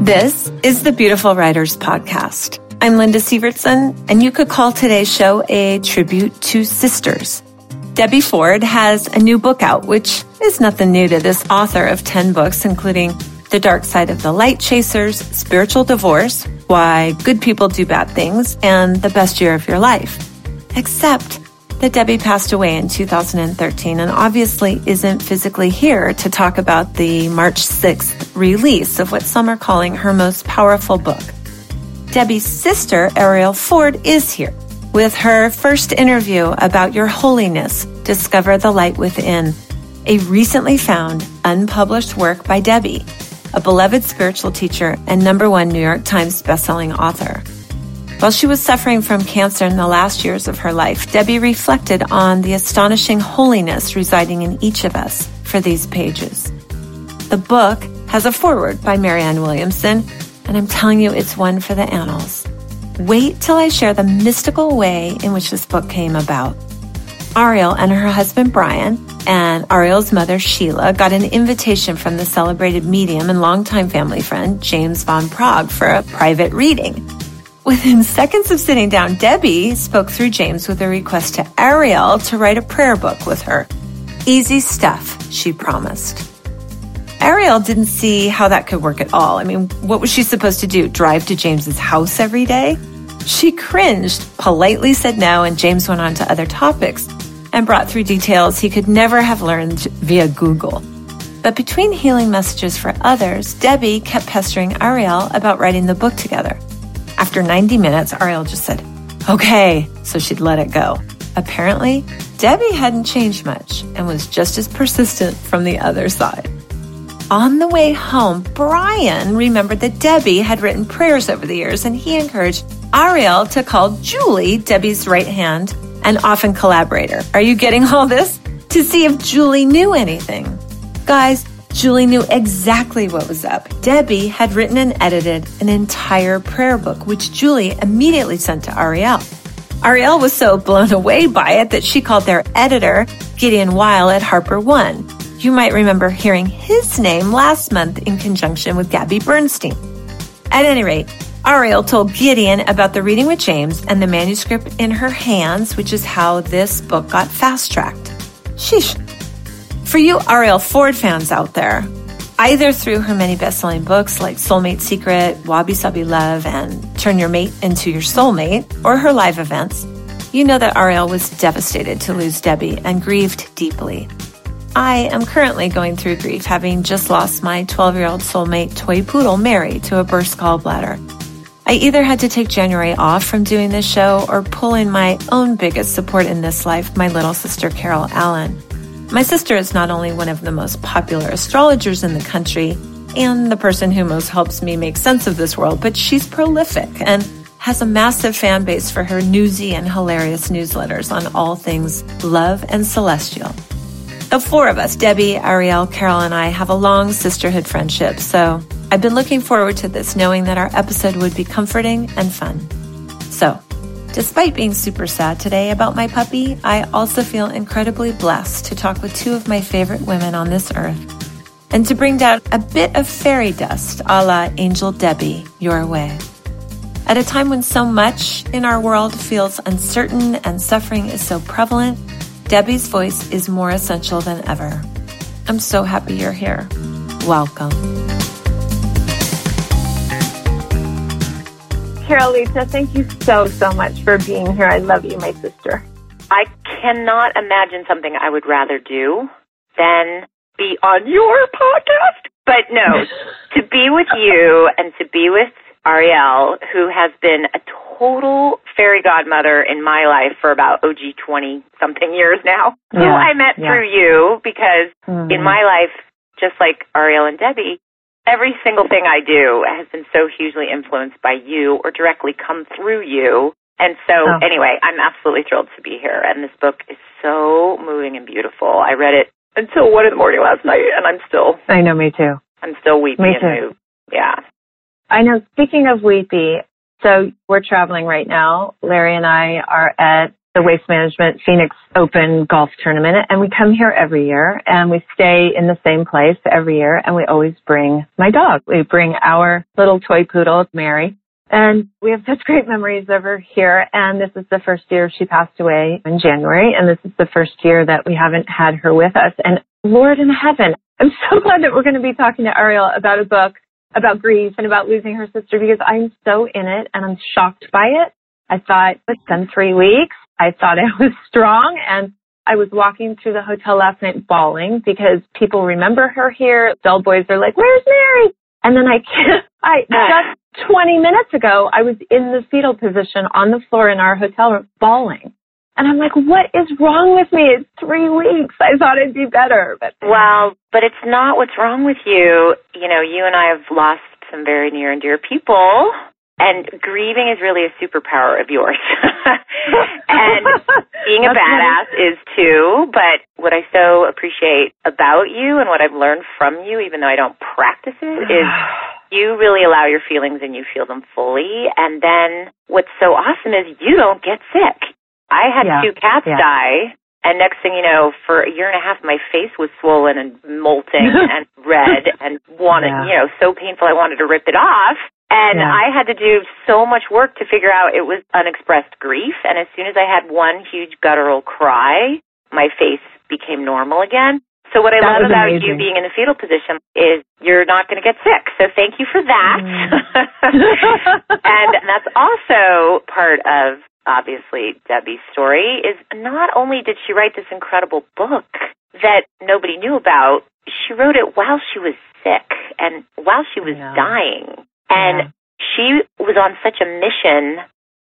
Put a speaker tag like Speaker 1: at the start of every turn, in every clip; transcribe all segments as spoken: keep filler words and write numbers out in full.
Speaker 1: This is the Beautiful Writers Podcast. I'm Linda Sievertson, and you could call today's show a tribute to sisters. Debbie Ford has a new book out, which is nothing new to this author of ten books, including The Dark Side of the Light Chasers, Spiritual Divorce, Why Good People Do Bad Things, and The Best Year of Your Life. Except that Debbie passed away in two thousand thirteen and obviously isn't physically here to talk about the March sixth release of what some are calling her most powerful book. Debbie's sister, Arielle Ford, is here with her first interview about Your Holiness, Discover the Light Within, a recently found, unpublished work by Debbie, a beloved spiritual teacher and number one New York Times bestselling author. While she was suffering from cancer in the last years of her life, Debbie reflected on the astonishing holiness residing in each of us for these pages. The book has a foreword by Marianne Williamson, and I'm telling you, it's one for the annals. Wait till I share the mystical way in which this book came about. Arielle and her husband Brian and Arielle's mother Sheila got an invitation from the celebrated medium and longtime family friend James Van Praagh for a private reading. Within seconds of sitting down, Debbie spoke through James with a request to Arielle to write a prayer book with her. Easy stuff, she promised. Arielle didn't see how that could work at all. I mean, what was she supposed to do, drive to James's house every day? She cringed, politely said no, and James went on to other topics and brought through details he could never have learned via Google. But between healing messages for others, Debbie kept pestering Arielle about writing the book together. After ninety minutes, Arielle just said, okay, so she'd let it go. Apparently, Debbie hadn't changed much and was just as persistent from the other side. On the way home, Brian remembered that Debbie had written prayers over the years, and he encouraged Arielle to call Julie, Debbie's right hand, and often collaborator. Are you getting all this? To see if Julie knew anything. Guys, Julie knew exactly what was up. Debbie had written and edited an entire prayer book, which Julie immediately sent to Arielle. Arielle was so blown away by it that she called their editor, Gideon Weil at Harper One. You might remember hearing his name last month in conjunction with Gabby Bernstein. At any rate, Arielle told Gideon about the reading with James and the manuscript in her hands, which is how this book got fast-tracked. Sheesh. For you Arielle Ford fans out there, either through her many best-selling books like Soulmate Secret, Wabi Sabi Love, and Turn Your Mate into Your Soulmate, or her live events, you know that Arielle was devastated to lose Debbie and grieved deeply. I am currently going through grief, having just lost my twelve-year-old soulmate toy poodle, Mary, to a burst gallbladder. I either had to take January off from doing this show or pull in my own biggest support in this life, my little sister, Carol Allen. My sister is not only one of the most popular astrologers in the country and the person who most helps me make sense of this world, but she's prolific and has a massive fan base for her newsy and hilarious newsletters on all things love and celestial. The four of us, Debbie, Arielle, Carol, and I, have a long sisterhood friendship, so I've been looking forward to this, knowing that our episode would be comforting and fun. So, despite being super sad today about my puppy, I also feel incredibly blessed to talk with two of my favorite women on this earth and to bring down a bit of fairy dust a la Angel Debbie your way. At a time when so much in our world feels uncertain and suffering is so prevalent, Debbie's voice is more essential than ever. I'm so happy you're here. Welcome.
Speaker 2: Carolita, thank you so, so much for being here. I love you, my sister.
Speaker 3: I cannot imagine something I would rather do than be on your podcast. But no, to be with you and to be with Arielle, who has been a total fairy godmother in my life for about, oh gee, twenty-something years now, yeah, who I met yeah. through you, because mm-hmm. in my life, just like Arielle and Debbie, every single thing I do has been so hugely influenced by you or directly come through you. And so, oh. anyway, I'm absolutely thrilled to be here. And this book is so moving and beautiful. I read it until one in the morning last night, and I'm still...
Speaker 2: I know, me too.
Speaker 3: I'm still weepy
Speaker 2: me
Speaker 3: and
Speaker 2: too.
Speaker 3: moved. Yeah.
Speaker 2: I know, speaking of weepy, so we're traveling right now. Larry and I are at the Waste Management Phoenix Open Golf Tournament. And we come here every year and we stay in the same place every year. And we always bring my dog. We bring our little toy poodle, Mary. And we have such great memories of her here. And this is the first year she passed away in January. And this is the first year that we haven't had her with us. And Lord in heaven, I'm so glad that we're going to be talking to Ariel about a book about grief and about losing her sister, because I'm so in it and I'm shocked by it. I thought it's been three weeks. I thought I was strong, and I was walking through the hotel last night bawling because people remember her here. Bell boys are like, "Where's Mary?" And then I can't, I just twenty minutes ago, I was in the fetal position on the floor in our hotel room bawling. And I'm like, what is wrong with me? It's three weeks. I thought I'd be better. But
Speaker 3: well, but it's not what's wrong with you. You know, you and I have lost some very near and dear people, and grieving is really a superpower of yours. And being a badass is too, but what I so appreciate about you and what I've learned from you, even though I don't practice it, is you really allow your feelings and you feel them fully. And then what's so awesome is you don't get sick. I had yeah, two cats yeah. die, and next thing you know, for a year and a half, my face was swollen and molting and red and wanted, yeah. you know, so painful I wanted to rip it off. And yeah. I had to do so much work to figure out it was unexpressed grief. And as soon as I had one huge guttural cry, my face became normal again. So what I that love about amazing. You being in the fetal position is you're not going to get sick. So thank you for that. Mm. And that's also part of, obviously, Debbie's story is not only did she write this incredible book that nobody knew about, she wrote it while she was sick and while she was dying. And yeah. she was on such a mission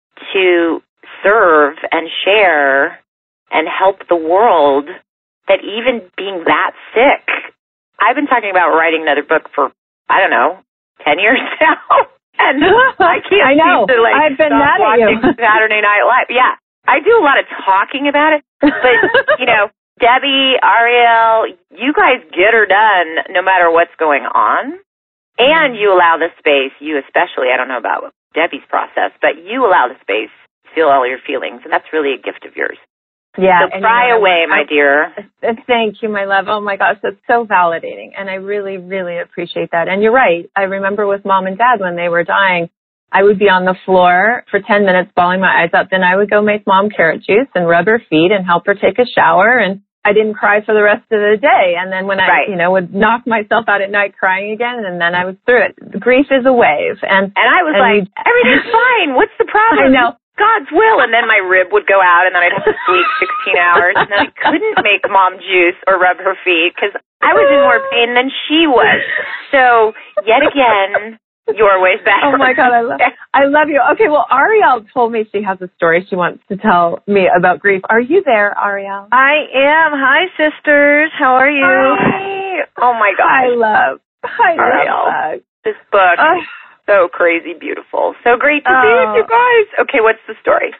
Speaker 3: to serve and share and help the world that even being that sick, I've been talking about writing another book for, I don't know, ten years now. And I can't
Speaker 2: I know.
Speaker 3: seem to, like,
Speaker 2: I've been
Speaker 3: stop
Speaker 2: mad at
Speaker 3: watching
Speaker 2: you.
Speaker 3: Saturday Night Live. Yeah, I do a lot of talking about it. But, you know, Debbie, Ariel, you guys get her done no matter what's going on. And you allow the space, you especially, I don't know about Debbie's process, but you allow the space to feel all your feelings. And that's really a gift of yours.
Speaker 2: Yeah.
Speaker 3: So cry you know, away, my I, dear.
Speaker 2: Thank you, my love. Oh, my gosh, that's so validating. And I really, really appreciate that. And you're right. I remember with Mom and Dad when they were dying, I would be on the floor for ten minutes bawling my eyes out. Then I would go make Mom carrot juice and rub her feet and help her take a shower. And I didn't cry for the rest of the day. And then when I, right. you know, would knock myself out at night crying again, and then I was through it. Grief is a wave. And
Speaker 3: and I was and like, we, everything's fine. What's the problem?
Speaker 2: I know.
Speaker 3: God's will. And then my rib would go out, and then I'd have to sleep sixteen hours. And then I couldn't make Mom juice or rub her feet because I was in more pain than she was. So yet again, your way's better.
Speaker 2: Oh, my God. I love, I love you. Okay, well, Ariel told me she has a story she wants to tell me about grief. Are you there, Ariel?
Speaker 4: I am. Hi, sisters. How are you?
Speaker 3: Hi. Oh, my God.
Speaker 2: I love, I
Speaker 3: Ariel.
Speaker 2: love
Speaker 3: This book.
Speaker 2: Uh,
Speaker 3: so crazy beautiful. So great to
Speaker 4: uh,
Speaker 3: be with you guys. Okay, what's the story?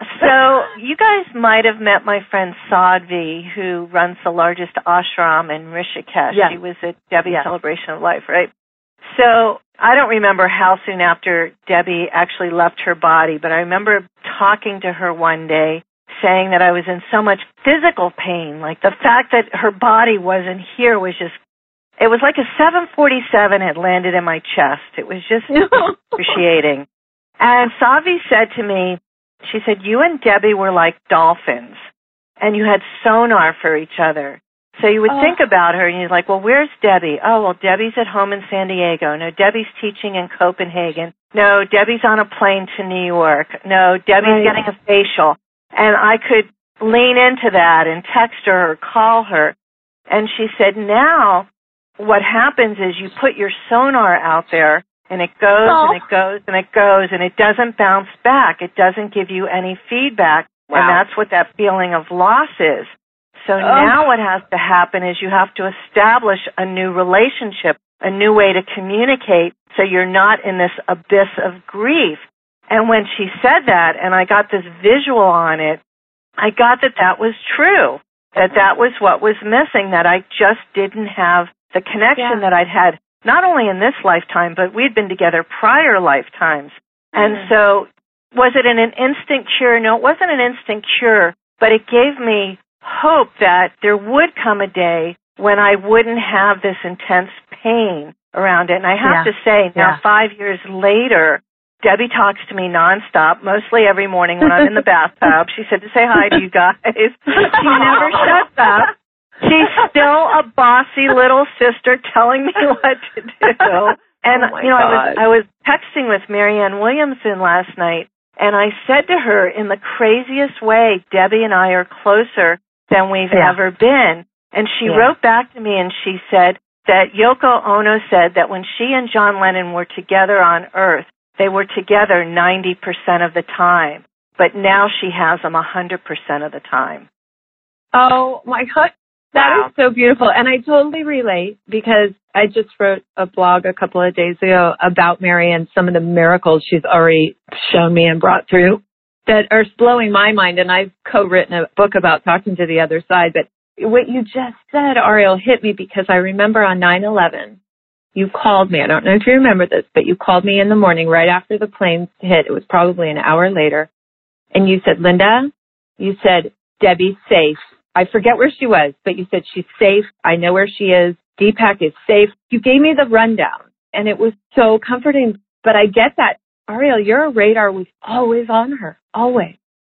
Speaker 4: So you guys might have met my friend Sadhvi, who runs the largest ashram in Rishikesh.
Speaker 2: Yeah.
Speaker 4: She was at Debbie's
Speaker 2: yeah.
Speaker 4: Celebration of Life, right? So I don't remember how soon after Debbie actually left her body, but I remember talking to her one day saying that I was in so much physical pain. Like the fact that her body wasn't here was just, it was like a seven forty-seven had landed in my chest. It was just excruciating. And Sadhvi said to me, she said, you and Debbie were like dolphins, and you had sonar for each other. So you would oh. think about her, and you're like, well, where's Debbie? Oh, well, Debbie's at home in San Diego. No, Debbie's teaching in Copenhagen. No, Debbie's on a plane to New York. No, Debbie's right. getting a facial. And I could lean into that and text her or call her. And she said, now what happens is you put your sonar out there, and it goes oh. and it goes and it goes, and it doesn't bounce back. It doesn't give you any feedback.
Speaker 3: Wow.
Speaker 4: And that's what that feeling of loss is. So oh. now what has to happen is you have to establish a new relationship, a new way to communicate so you're not in this abyss of grief. And when she said that, and I got this visual on it, I got that that was true, that that was what was missing, that I just didn't have the connection yeah. that I'd had, not only in this lifetime, but we'd been together prior lifetimes. Mm. And so was it an, an instant cure? No, it wasn't an instant cure, but it gave me hope that there would come a day when I wouldn't have this intense pain around it. And I have
Speaker 2: yeah.
Speaker 4: to say, now
Speaker 2: yeah.
Speaker 4: five years later, Debbie talks to me nonstop, mostly every morning when I'm in the bathtub. She said to say hi to you guys. She never shuts up. She's still a bossy little sister telling me what to do. And,
Speaker 2: oh
Speaker 4: you know,
Speaker 2: God.
Speaker 4: I was I was texting with Marianne Williamson last night, and I said to her in the craziest way, Debbie and I are closer than we've
Speaker 2: yeah.
Speaker 4: ever been. And she
Speaker 2: yeah.
Speaker 4: wrote back to me and she said that Yoko Ono said that when she and John Lennon were together on Earth, they were together ninety percent of the time. But now she has them one hundred percent of the time.
Speaker 2: Oh, my God. That
Speaker 3: Wow.
Speaker 2: is so beautiful. And I totally relate because I just wrote a blog a couple of days ago about Mary and some of the miracles she's already shown me and brought through that are blowing my mind. And I've co-written a book about talking to the other side. But what you just said, Ariel, hit me because I remember on nine eleven, you called me. I don't know if you remember this, but you called me in the morning right after the planes hit. It was probably an hour later. And you said, Linda, you said, Debbie's safe. I forget where she was, but you said she's safe. I know where she is. Deepak is safe. You gave me the rundown, and it was so comforting. But I get that. Ariel, your radar was always on her, always.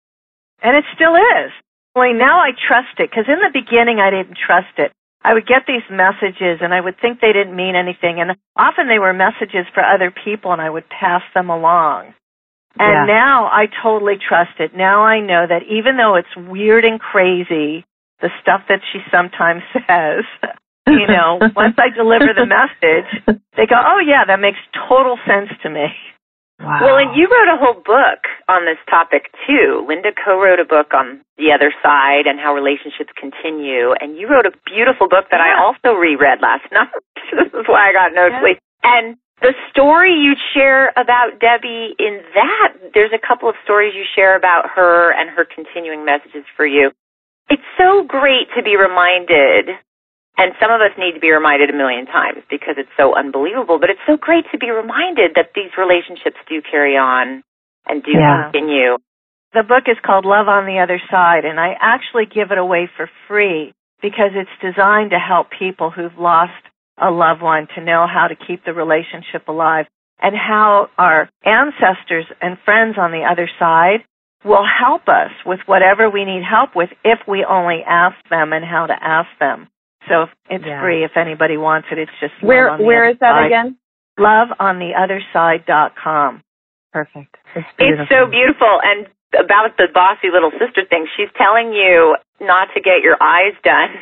Speaker 4: And it still is. Only now I trust it, because in the beginning I didn't trust it. I would get these messages, and I would think they didn't mean anything, and often they were messages for other people, and I would pass them along. And
Speaker 2: yeah.
Speaker 4: now I totally trust it. Now I know that even though it's weird and crazy, the stuff that she sometimes says, you know, once I deliver the message, they go, oh, yeah, that makes total sense to me.
Speaker 2: Wow.
Speaker 3: Well, and you wrote a whole book on this topic, too. Linda co-wrote a book on the other side and how relationships continue, and you wrote a beautiful book that
Speaker 4: yeah.
Speaker 3: I also reread last night. This is why I got no
Speaker 4: yeah.
Speaker 3: sleep. And the story you share about Debbie in that, there's a couple of stories you share about her and her continuing messages for you. It's so great to be reminded, and some of us need to be reminded a million times because it's so unbelievable, but it's so great to be reminded that these relationships do carry on and do
Speaker 2: yeah.
Speaker 3: continue.
Speaker 4: The book is called Love on the Other Side, and I actually give it away for free because it's designed to help people who've lost a loved one to know how to keep the relationship alive and how our ancestors and friends on the other side will help us with whatever we need help with if we only ask them and how to ask them. So it's
Speaker 2: yeah.
Speaker 4: free if anybody wants it. It's just
Speaker 2: where where is that
Speaker 4: side.
Speaker 2: again?
Speaker 4: love on the other side dot com.
Speaker 2: Perfect. It's,
Speaker 3: it's so beautiful. And about the bossy little sister thing, she's telling you not to get your eyes done.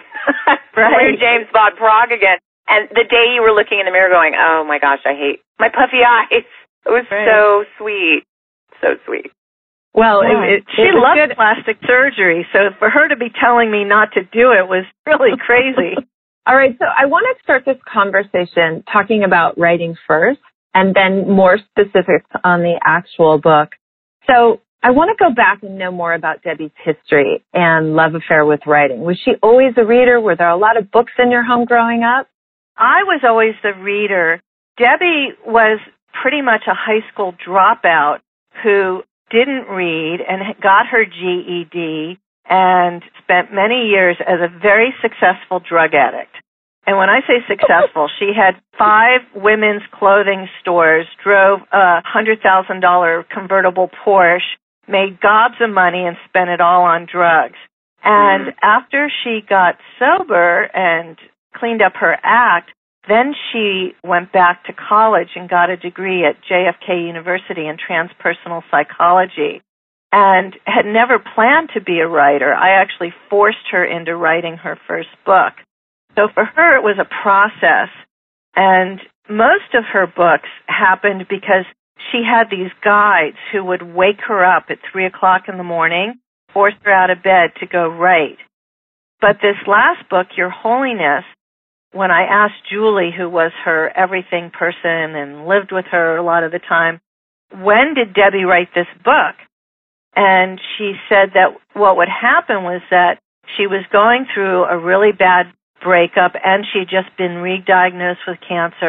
Speaker 4: Right.
Speaker 3: James Bond Prague again. And the day you were looking in the mirror going, oh my gosh, I hate my puffy eyes. It was right. so sweet. So sweet.
Speaker 2: Well,
Speaker 4: yeah.
Speaker 2: it, it,
Speaker 4: she
Speaker 2: it
Speaker 4: loved
Speaker 2: good.
Speaker 4: plastic surgery, so for her to be telling me not to do it was really crazy.
Speaker 2: All right, so I want to start this conversation talking about writing first and then more specifics on the actual book. So I want to go back and know more about Debbie's history and love affair with writing. Was she always a reader? Were there a lot of books in your home growing up?
Speaker 4: I was always the reader. Debbie was pretty much a high school dropout who didn't read and got her G E D and spent many years as a very successful drug addict. And when I say successful, she had five women's clothing stores, drove a one hundred thousand dollars convertible Porsche, made gobs of money, and spent it all on drugs. And mm. after she got sober and cleaned up her act, then she went back to college and got a degree at J F K University in transpersonal psychology and had never planned to be a writer. I actually forced her into writing her first book. So for her, it was a process. And most of her books happened because she had these guides who would wake her up at three o'clock in the morning, force her out of bed to go write. But this last book, Your Holiness, when I asked Julie, who was her everything person and lived with her a lot of the time, when did Debbie write this book? And she said that what would happen was that she was going through a really bad breakup and she'd just been re-diagnosed with cancer.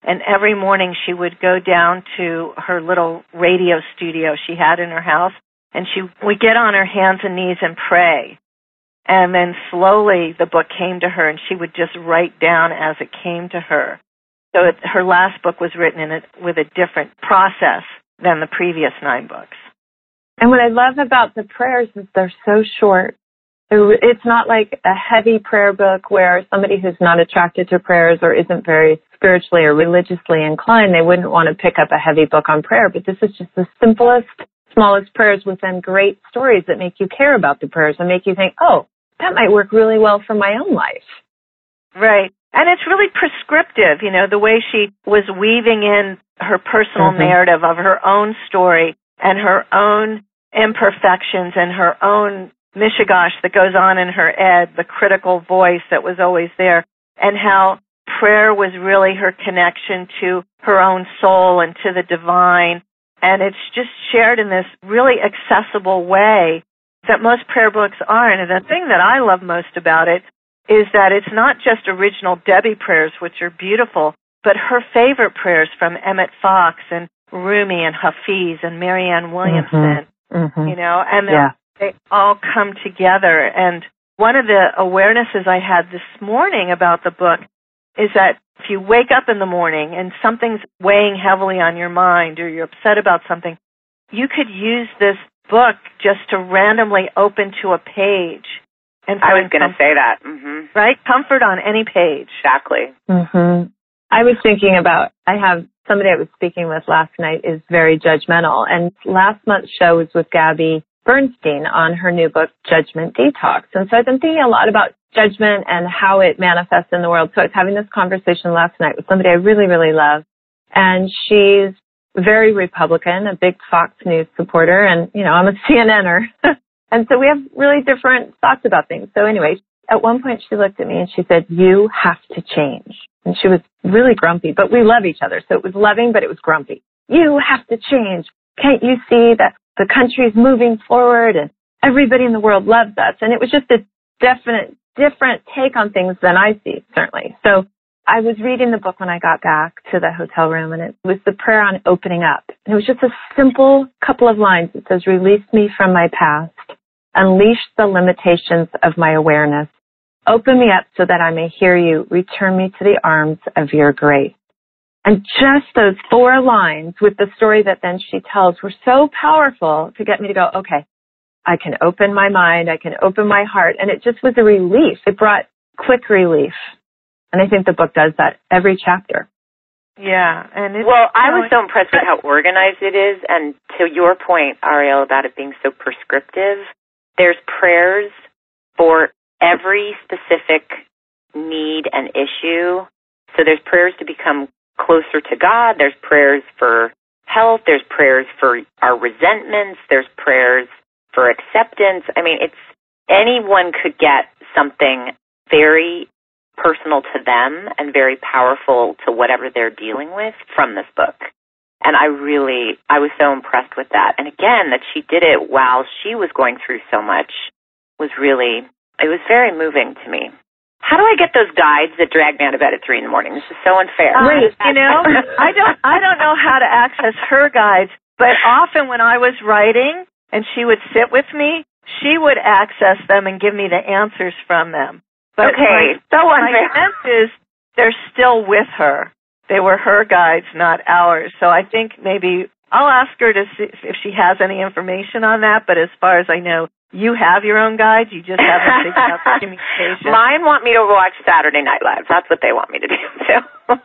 Speaker 4: And every morning she would go down to her little radio studio she had in her house, and she would get on her hands and knees and pray. And then slowly the book came to her, and she would just write down as it came to her. So it, her last book was written in a, with a different process than the previous nine books.
Speaker 2: And what I love about the prayers is they're so short. It's not like a heavy prayer book where somebody who's not attracted to prayers or isn't very spiritually or religiously inclined, they wouldn't want to pick up a heavy book on prayer. But this is just the simplest, smallest prayers with then great stories that make you care about the prayers and make you think, oh, that might work really well for my own life.
Speaker 4: Right. And it's really prescriptive, you know, the way she was weaving in her personal mm-hmm. narrative of her own story and her own imperfections and her own mishigash that goes on in her head, the critical voice that was always there, and how prayer was really her connection to her own soul and to the divine. And it's just shared in this really accessible way that most prayer books are. And the thing that I love most about it is that it's not just original Debbie prayers, which are beautiful, but her favorite prayers from Emmett Fox and Rumi and Hafiz and Marianne Williamson,
Speaker 2: mm-hmm. Mm-hmm.
Speaker 4: you know, and
Speaker 2: yeah.
Speaker 4: they all come together. And one of the awarenesses I had this morning about the book is that if you wake up in the morning and something's weighing heavily on your mind or you're upset about something, you could use this book just to randomly open to a page. And
Speaker 3: I was going to say that. Mm-hmm.
Speaker 4: Right? Comfort on any page.
Speaker 3: Exactly.
Speaker 2: Mm-hmm. I was thinking about, I have somebody I was speaking with last night is very judgmental. And last month's show was with Gabby Bernstein on her new book, Judgment Detox. And so I've been thinking a lot about judgment and how it manifests in the world. So I was having this conversation last night with somebody I really, really love. And she's very Republican, a big Fox News supporter. And, you know, I'm a C N N er. And so we have really different thoughts about things. So anyway, at one point she looked at me and she said, you have to change. And she was really grumpy, but we love each other. So it was loving, but it was grumpy. You have to change. Can't you see that the country's moving forward and everybody in the world loves us? And it was just a definite, different take on things than I see, certainly. So I was reading the book when I got back to the hotel room, and it was the prayer on opening up. And it was just a simple couple of lines. It says, release me from my past, unleash the limitations of my awareness, open me up so that I may hear you, return me to the arms of your grace. And just those four lines with the story that then she tells were so powerful to get me to go, okay, I can open my mind, I can open my heart. And it just was a relief. It brought quick relief. And I think the book does that every chapter.
Speaker 4: Yeah. And it's,
Speaker 3: well, I was so impressed with how organized it is. And to your point, Ariel, about it being so prescriptive, there's prayers for every specific need and issue. So there's prayers to become closer to God. There's prayers for health. There's prayers for our resentments. There's prayers for acceptance. I mean, it's anyone could get something very personal to them and very powerful to whatever they're dealing with from this book. And I really, I was so impressed with that. And again, that she did it while she was going through so much was really, it was very moving to me. How do I get those guides that drag me out of bed at three in the morning? This is so unfair.
Speaker 4: Wait, you know, I don't, I don't know how to access her guides, but often when I was writing and she would sit with me, she would access them and give me the answers from them. But
Speaker 3: okay,
Speaker 4: my,
Speaker 3: so unfair.
Speaker 4: My sense is they're still with her. They were her guides, not ours. So I think maybe I'll ask her to see if she has any information on that. But as far as I know, you have your own guides. You just haven't figured out the communication.
Speaker 3: Mine want me to watch Saturday Night Live. That's what they want me to do, too.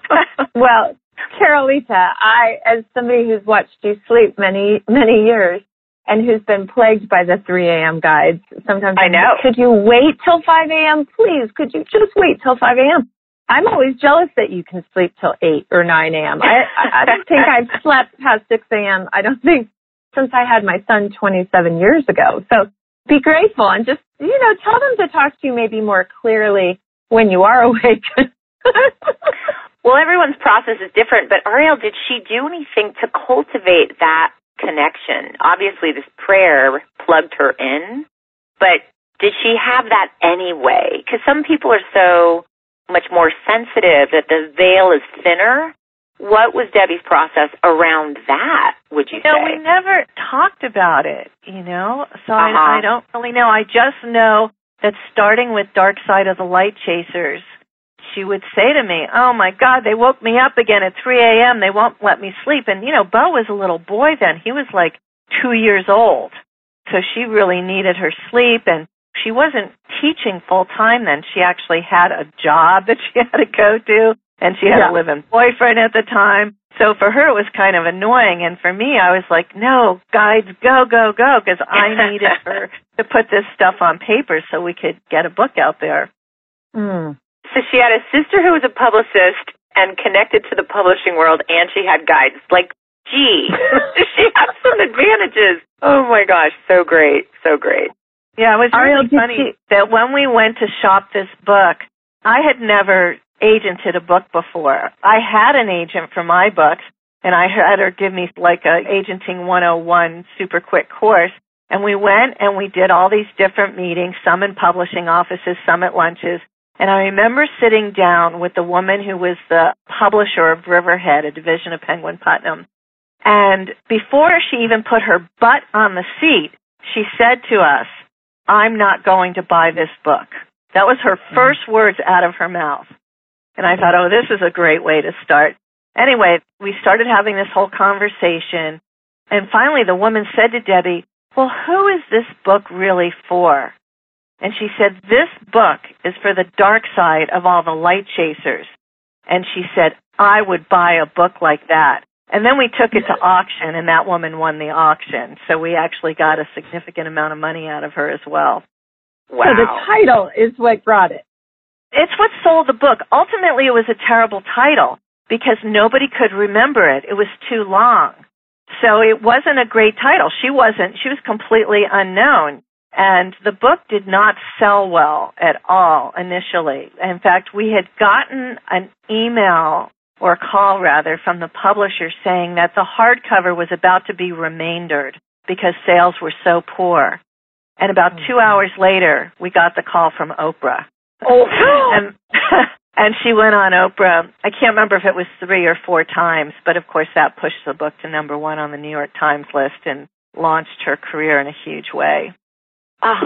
Speaker 2: Well, Carolita, I, as somebody who's watched you sleep many, many years and who's been plagued by the three a.m. guides, sometimes
Speaker 3: I know.
Speaker 2: Could you wait till five a.m.? Please, could you just wait till five a.m.? I'm always jealous that you can sleep till eight or nine a.m. I, I don't think I've slept past six a.m. I don't think since I had my son twenty-seven years ago. So be grateful and just, you know, tell them to talk to you maybe more clearly when you are awake.
Speaker 3: Well, everyone's process is different, but Ariel, did she do anything to cultivate that connection? Obviously, this prayer plugged her in, but did she have that anyway? Because some people are so much more sensitive that the veil is thinner what was Debbie's process around that, would you,
Speaker 4: you know,
Speaker 3: say?
Speaker 4: We never talked about it, you know, so
Speaker 3: uh-huh.
Speaker 4: I, I don't really know. I just know that starting with Dark Side of the Light Chasers, she would say to me, oh, my God, they woke me up again at three a.m. They won't let me sleep. And, you know, Bo was a little boy then. He was like two years old. So she really needed her sleep. And she wasn't teaching full-time then. She actually had a job that she had to go to, and she had yeah. a live-in boyfriend at the time. So for her, it was kind of annoying. And for me, I was like, no, guides, go, go, go, because I needed her to put this stuff on paper so we could get a book out there.
Speaker 2: Mm.
Speaker 3: So she had a sister who was a publicist and connected to the publishing world, and she had guides. Like, gee, she had some advantages. Oh, my gosh, so great, so great.
Speaker 4: Yeah, it was really
Speaker 2: Ariel,
Speaker 4: funny
Speaker 2: you...
Speaker 4: that when we went to shop this book, I had never agented a book before. I had an agent for my books, and I had her give me like a Agenting one oh one super quick course, and we went and we did all these different meetings, some in publishing offices, some at lunches. And I remember sitting down with the woman who was the publisher of Riverhead, a division of Penguin Putnam. And before she even put her butt on the seat, she said to us, I'm not going to buy this book. That was her first words out of her mouth. And I thought, oh, this is a great way to start. Anyway, we started having this whole conversation. And finally, the woman said to Debbie, well, who is this book really for? And she said, this book is for the dark side of all the light chasers. And she said, I would buy a book like that. And then we took it to auction, and that woman won the auction. So we actually got a significant amount of money out of her as well.
Speaker 2: Wow. So the title is what brought it.
Speaker 4: It's what sold the book. Ultimately, it was a terrible title because nobody could remember it. It was too long. So it wasn't a great title. She wasn't. She was completely unknown. And the book did not sell well at all initially. In fact, we had gotten an email or a call, rather, from the publisher saying that the hardcover was about to be remaindered because sales were so poor. And about two hours later, we got the call from Oprah.
Speaker 3: Oh,
Speaker 4: and, and she went on Oprah. I can't remember if it was three or four times, but of course that pushed the book to number one on the New York Times list and launched her career in a huge way.
Speaker 2: Oh.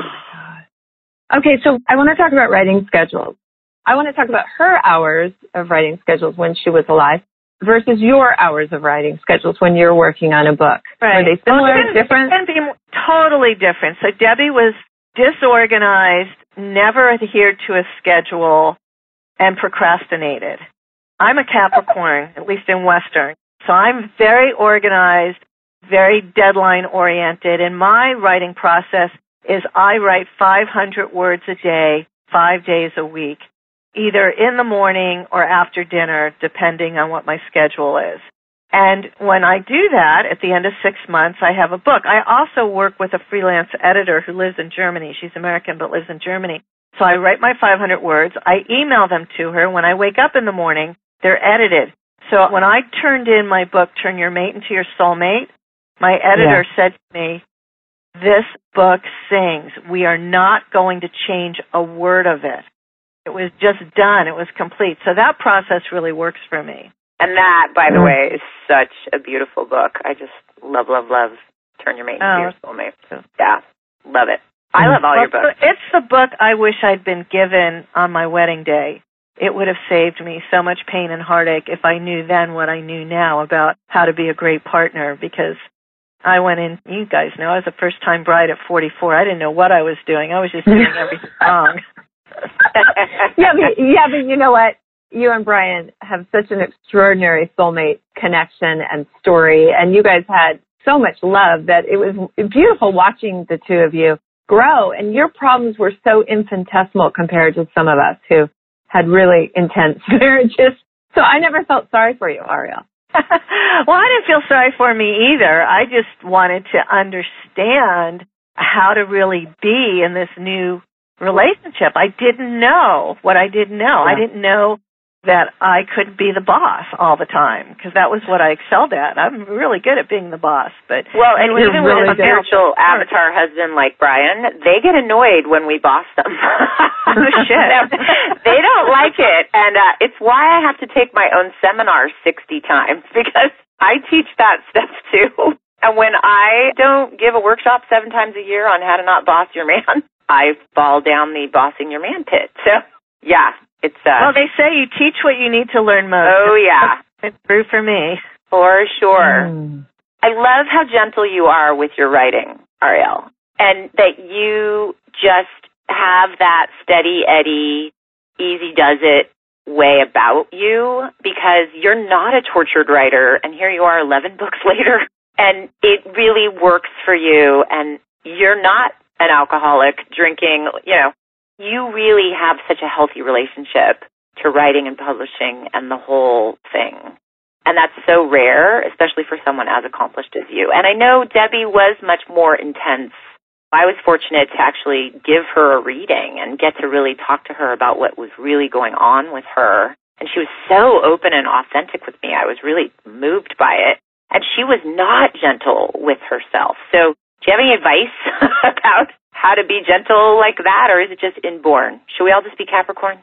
Speaker 2: Okay, so I want to talk about writing schedules. I want to talk about her hours of writing schedules when she was alive versus your hours of writing schedules when you're working on a book.
Speaker 4: Right.
Speaker 2: Were they similar,
Speaker 4: well,
Speaker 2: different?
Speaker 4: It can be totally different. So Debbie was disorganized, never adhered to a schedule, and procrastinated. I'm a Capricorn, at least in Western. So I'm very organized, very deadline-oriented, and my writing process is I write five hundred words a day, five days a week, either in the morning or after dinner, depending on what my schedule is. And when I do that, at the end of six months, I have a book. I also work with a freelance editor who lives in Germany. She's American but lives in Germany. So I write my five hundred words. I email them to her. When I wake up in the morning, they're edited. So when I turned in my book, Turn Your Mate into Your Soulmate, my editor yeah. said to me, this book sings. We are not going to change a word of it. It was just done. It was complete. So that process really works for me.
Speaker 3: And that, by the way, is such a beautiful book. I just love, love, love Turn Your Mate into
Speaker 4: oh.
Speaker 3: Your Soulmate. Yeah, love it. I love all
Speaker 4: well,
Speaker 3: your books.
Speaker 4: It's the book I wish I'd been given on my wedding day. It would have saved me so much pain and heartache if I knew then what I knew now about how to be a great partner, because I went in, you guys know, I was a first-time bride at forty-four. I didn't know what I was doing. I was just doing everything wrong.
Speaker 2: yeah, but, yeah, but you know what? You and Brian have such an extraordinary soulmate connection and story, and you guys had so much love that it was beautiful watching the two of you grow, and your problems were so infinitesimal compared to some of us who had really intense marriages. So I never felt sorry for you, Ariel.
Speaker 4: Well, I didn't feel sorry for me either. I just wanted to understand how to really be in this new relationship. I didn't know what I didn't know. Yeah. I didn't know that I could be the boss all the time, because that was what I excelled at. I'm really good at being the boss. But
Speaker 3: well, and even
Speaker 2: really
Speaker 3: with a spiritual avatar husband like Brian, they get annoyed when we boss them.
Speaker 4: Oh, shit.
Speaker 3: They don't like it, and uh, it's why I have to take my own seminar sixty times, because I teach that stuff too. And when I don't give a workshop seven times a year on how to not boss your man, I fall down the bossing your man pit. So, yeah. It's, uh,
Speaker 4: well, they say you teach what you need to learn most.
Speaker 3: Oh, yeah.
Speaker 4: It's true for me.
Speaker 3: For sure.
Speaker 2: Mm.
Speaker 3: I love how gentle you are with your writing, Arielle, and that you just have that steady Eddie, easy does it way about you, because you're not a tortured writer, and here you are eleven books later, and it really works for you, and you're not an alcoholic drinking, you know. You really have such a healthy relationship to writing and publishing and the whole thing. And that's so rare, especially for someone as accomplished as you. And I know Debbie was much more intense. I was fortunate to actually give her a reading and get to really talk to her about what was really going on with her. And she was so open and authentic with me. I was really moved by it. And she was not gentle with herself. So do you have any advice about how to be gentle like that, or is it just inborn? Should we all just be Capricorns?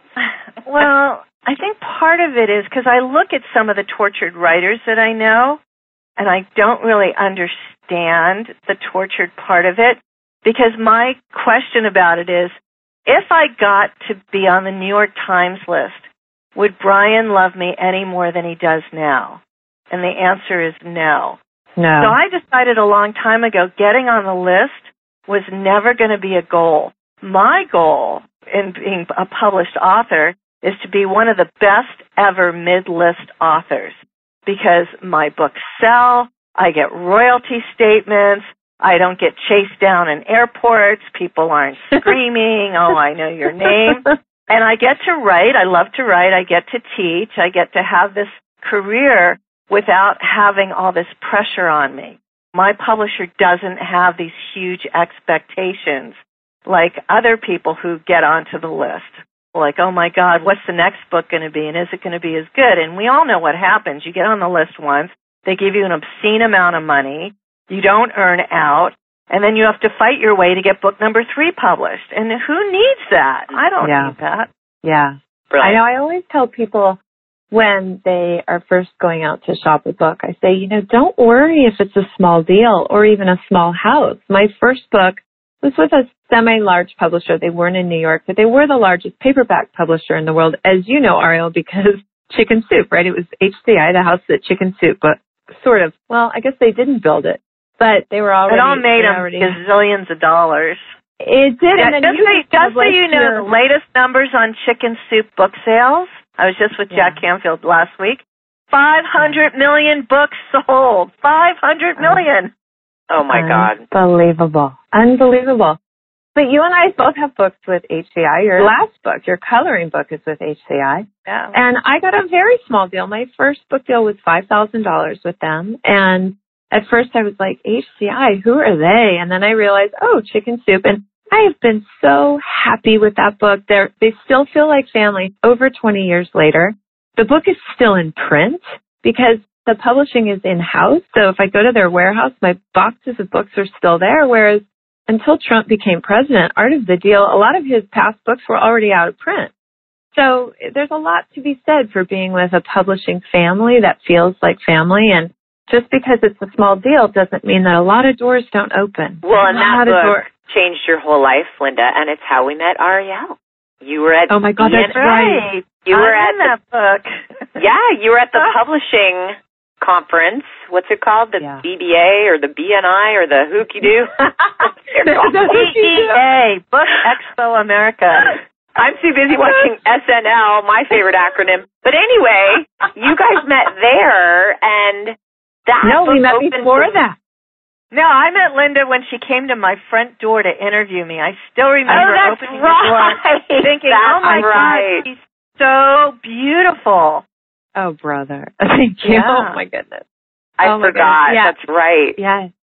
Speaker 4: Well, I think part of it is because I look at some of the tortured writers that I know, and I don't really understand the tortured part of it, because my question about it is, if I got to be on the New York Times list, would Brian love me any more than he does now? And the answer is no.
Speaker 2: No.
Speaker 4: So I decided a long time ago, getting on the list was never going to be a goal. My goal in being a published author is to be one of the best ever mid-list authors, because my books sell, I get royalty statements, I don't get chased down in airports, people aren't screaming, oh, I know your name. And I get to write, I love to write, I get to teach, I get to have this career without having all this pressure on me. My publisher doesn't have these huge expectations like other people who get onto the list. Like, oh my God, what's the next book going to be, and is it going to be as good? And we all know what happens. You get on the list once, they give you an obscene amount of money, you don't earn out, and then you have to fight your way to get book number three published. And who needs that? I don't
Speaker 2: yeah.
Speaker 4: need that.
Speaker 2: Yeah.
Speaker 3: Brilliant.
Speaker 2: I know, I always tell people when they are first going out to shop a book, I say, you know, don't worry if it's a small deal or even a small house. My first book was with a semi-large publisher. They weren't in New York, but they were the largest paperback publisher in the world, as you know, Arielle, because Chicken Soup, right? It was H C I, the house that Chicken Soup, but sort of. Well, I guess they didn't build it, but they were already.
Speaker 4: It all made them
Speaker 2: already,
Speaker 4: gazillions of dollars.
Speaker 2: It did.
Speaker 4: Yeah,
Speaker 2: and then
Speaker 4: just
Speaker 2: you
Speaker 4: so, just so you know,
Speaker 2: your...
Speaker 4: the latest numbers on Chicken Soup book sales, I was just with
Speaker 2: yeah.
Speaker 4: Jack Canfield last week, five hundred million books sold. five hundred million.
Speaker 3: Oh, my God.
Speaker 2: Unbelievable. Unbelievable. But you and I both have books with H C I. Your last book, your coloring book, is with H C I.
Speaker 4: Yeah.
Speaker 2: And I got a very small deal. My first book deal was five thousand dollars with them. And at first I was like, H C I, who are they? And then I realized, oh, Chicken Soup. And I have been so happy with that book. They're, they still feel like family over twenty years later. The book is still in print because the publishing is in-house. So if I go to their warehouse, my boxes of books are still there. Whereas until Trump became president, Art of the Deal, a lot of his past books were already out of print. So there's a lot to be said for being with a publishing family that feels like family. And just because it's a small deal doesn't mean that a lot of doors don't open.
Speaker 3: Well, and that book
Speaker 2: door-
Speaker 3: changed your whole life, Linda, and it's how we met Arielle. You were at
Speaker 2: Oh my God,
Speaker 3: B N-
Speaker 2: that's right.
Speaker 3: You were
Speaker 4: I'm
Speaker 3: at
Speaker 4: in that book.
Speaker 3: Yeah, you were at the publishing conference. What's it called? The
Speaker 2: yeah.
Speaker 3: B B A or the B N I or the Hooky Doo?
Speaker 4: B E A, Book Expo America.
Speaker 3: I'm too busy watching S N L, my favorite acronym. But anyway, you guys met there, and that
Speaker 2: No, we met
Speaker 3: opened
Speaker 2: before
Speaker 3: the-
Speaker 2: that.
Speaker 4: No, I met Linda when she came to my front door to interview me. I still remember
Speaker 3: oh, that's
Speaker 4: opening
Speaker 3: right.
Speaker 4: the door, thinking,
Speaker 3: that's
Speaker 4: "Oh my
Speaker 3: right.
Speaker 4: God, she's so beautiful."
Speaker 2: Oh, brother. Thank you.
Speaker 4: Yeah.
Speaker 2: Oh, my goodness.
Speaker 3: I
Speaker 2: oh my
Speaker 3: forgot.
Speaker 2: goodness. Yeah.
Speaker 3: That's right.
Speaker 2: Yeah.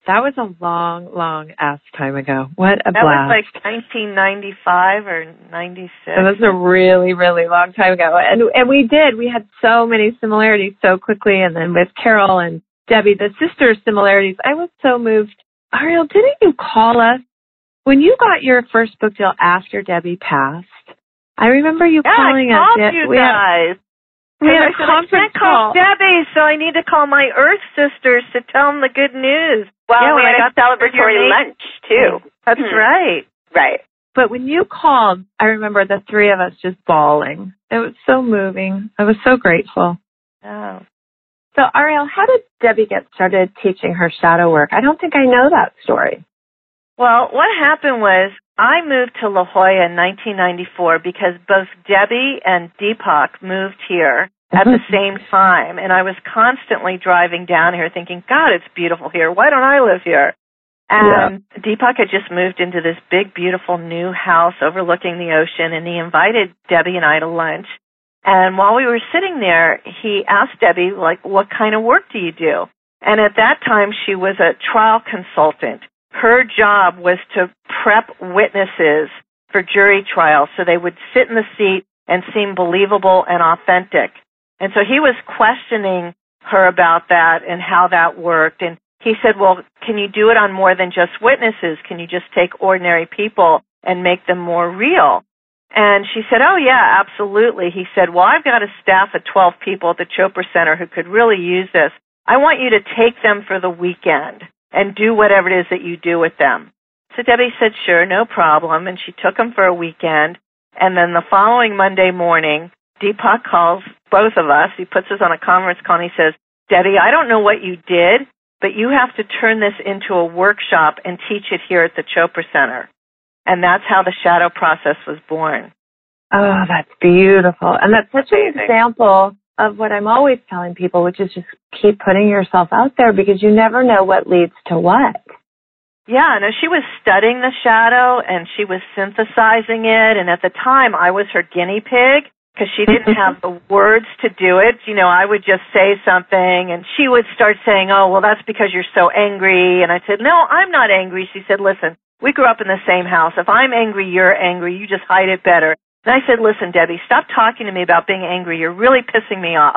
Speaker 2: That was a long, long ass time ago. What a
Speaker 4: that
Speaker 2: blast.
Speaker 4: That was like nineteen ninety-five or ninety-six.
Speaker 2: It was a really, really long time ago. And and we did. We had so many similarities so quickly. And then with Carol and Debbie, the sister similarities, I was so moved. Ariel, didn't you call us when you got your first book deal after Debbie passed? I remember you
Speaker 4: yeah,
Speaker 2: calling
Speaker 4: I called
Speaker 2: us.
Speaker 4: you
Speaker 2: we
Speaker 4: guys.
Speaker 2: Had, we had a
Speaker 4: I
Speaker 2: conference
Speaker 4: I
Speaker 2: call.
Speaker 4: call Debbie, so I need to call my Earth sisters to tell them the good news.
Speaker 3: Well,
Speaker 4: yeah,
Speaker 3: we
Speaker 4: when
Speaker 3: had
Speaker 4: I
Speaker 3: a celebratory lunch, too.
Speaker 4: That's
Speaker 3: hmm.
Speaker 4: right.
Speaker 3: Right.
Speaker 2: But when you called, I remember the three of us just bawling. It was so moving. I was so grateful.
Speaker 4: Oh.
Speaker 2: So, Ariel, how did Debbie get started teaching her shadow work? I don't think I know that story.
Speaker 4: Well, what happened was I moved to La Jolla in nineteen ninety-four because both Debbie and Deepak moved here at the same time, and I was constantly driving down here thinking, God, it's beautiful here. Why don't I live here? And yeah. Deepak had just moved into this big, beautiful new house overlooking the ocean, and he invited Debbie and I to lunch. And while we were sitting there, he asked Debbie, like, what kind of work do you do? And at that time, she was a trial consultant. Her job was to prep witnesses for jury trials so they would sit in the seat and seem believable and authentic. And so he was questioning her about that and how that worked. And he said, well, can you do it on more than just witnesses? Can you just take ordinary people and make them more real? And she said, oh, yeah, absolutely. He said, well, I've got a staff of twelve people at the Chopra Center who could really use this. I want you to take them for the weekend and do whatever it is that you do with them. So Debbie said, sure, no problem. And she took them for a weekend. And then the following Monday morning, Deepak calls both of us. He puts us on a conference call and he says, Debbie, I don't know what you did, but you have to turn this into a workshop and teach it here at the Chopra Center. And that's how the shadow process was born.
Speaker 2: Oh, that's beautiful. And that's such an example of what I'm always telling people, which is just keep putting yourself out there because you never know what leads to what.
Speaker 4: Yeah, no, she was studying the shadow and she was synthesizing it. And at the time, I was her guinea pig because she didn't have the words to do it. You know, I would just say something and she would start saying, oh, well, that's because you're so angry. And I said, no, I'm not angry. She said, listen, we grew up in the same house. If I'm angry, you're angry. You just hide it better. And I said, listen, Debbie, stop talking to me about being angry. You're really pissing me off.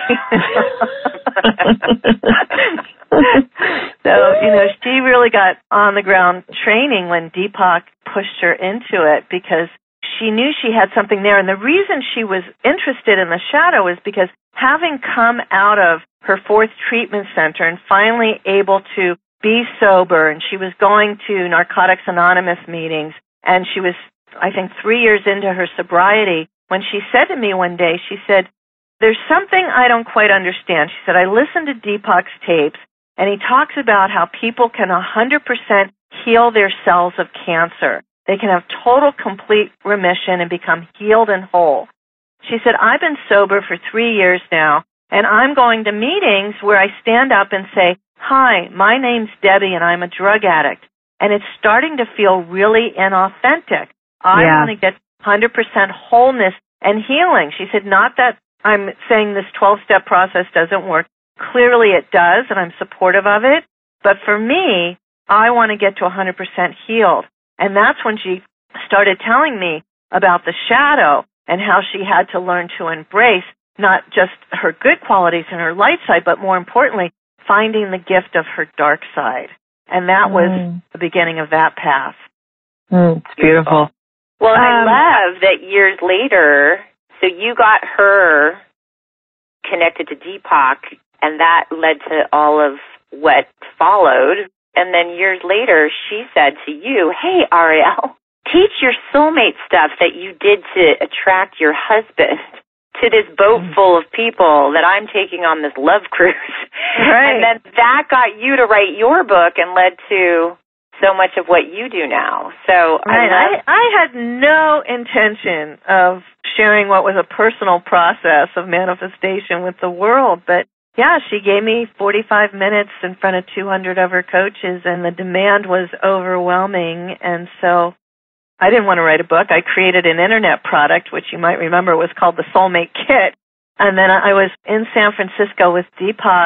Speaker 4: So, you know, she really got on the ground training when Deepak pushed her into it because she knew she had something there. And the reason she was interested in the shadow is because having come out of her fourth treatment center and finally able to be sober, and she was going to Narcotics Anonymous meetings, and she was, I think, three years into her sobriety, when she said to me one day, she said, there's something I don't quite understand. She said, I listened to Deepak's tapes, and he talks about how people can one hundred percent heal their cells of cancer. They can have total, complete remission and become healed and whole. She said, I've been sober for three years now, and I'm going to meetings where I stand up and say, hi, my name's Debbie, and I'm a drug addict. And it's starting to feel really inauthentic. I
Speaker 2: yeah.
Speaker 4: want to get one hundred percent wholeness and healing. She said, not that I'm saying this twelve-step process doesn't work. Clearly it does, and I'm supportive of it. But for me, I want to get to one hundred percent healed. And that's when she started telling me about the shadow and how she had to learn to embrace not just her good qualities and her light side, but more importantly, finding the gift of her dark side. And that was mm. the beginning of that path.
Speaker 2: Mm, it's beautiful.
Speaker 3: Well,
Speaker 2: um,
Speaker 3: I love that years later, so you got her connected to Deepak, and that led to all of what followed. And then years later, she said to you, hey, Ariel, teach your soulmate stuff that you did to attract your husband to this boat full of people that I'm taking on this love cruise.
Speaker 4: Right.
Speaker 3: And then that got you to write your book and led to so much of what you do now. So
Speaker 4: right.
Speaker 3: I, love-
Speaker 4: I, I had no intention of sharing what was a personal process of manifestation with the world, but yeah, she gave me forty-five minutes in front of two hundred of her coaches, and the demand was overwhelming, and so I didn't want to write a book. I created an internet product, which you might remember was called the Soulmate Kit, and then I was in San Francisco with Deepak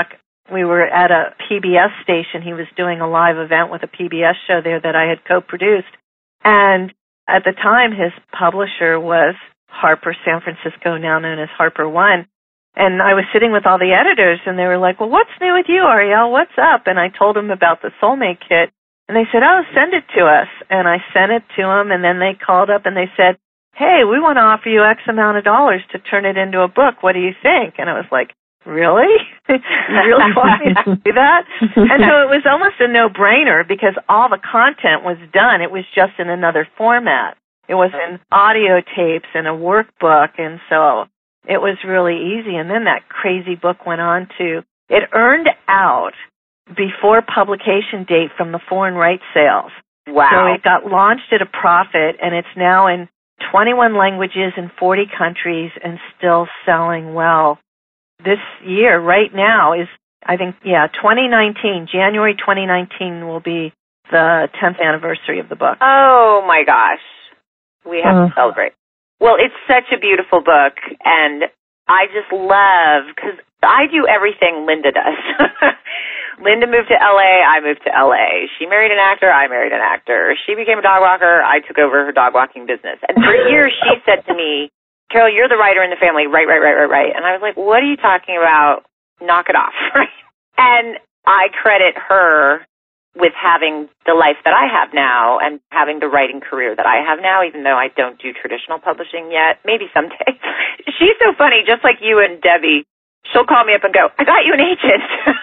Speaker 4: we were at a P B S station. He was doing a live event with a P B S show there that I had co-produced. And at the time, his publisher was Harper San Francisco, now known as Harper One. And I was sitting with all the editors, and they were like, well, what's new with you, Arielle? What's up? And I told them about the Soulmate Kit. And they said, oh, send it to us. And I sent it to them, and then they called up and they said, hey, we want to offer you X amount of dollars to turn it into a book. What do you think? And I was like, really? You really want me to do that? And so it was almost a no-brainer because all the content was done. It was just in another format. It was in audio tapes and a workbook, and so it was really easy. And then that crazy book went on to, it earned out before publication date from the foreign rights sales.
Speaker 3: Wow.
Speaker 4: So it got launched at a profit, and it's now in twenty-one languages in forty countries and still selling well. This year, right now, is, I think, yeah, twenty nineteen, January twenty nineteen will be the tenth anniversary of the book.
Speaker 3: Oh, my gosh. We have uh. to celebrate. Well, it's such a beautiful book, and I just love, because I do everything Linda does. Linda moved to L A, I moved to L A. She married an actor, I married an actor. She became a dog walker, I took over her dog walking business. And for years, she said to me, Carol, you're the writer in the family, right, right, right, right, right. And I was like, what are you talking about? Knock it off, right? And I credit her with having the life that I have now and having the writing career that I have now, even though I don't do traditional publishing yet. Maybe someday. She's so funny, just like you and Debbie. She'll call me up and go, I got you an agent.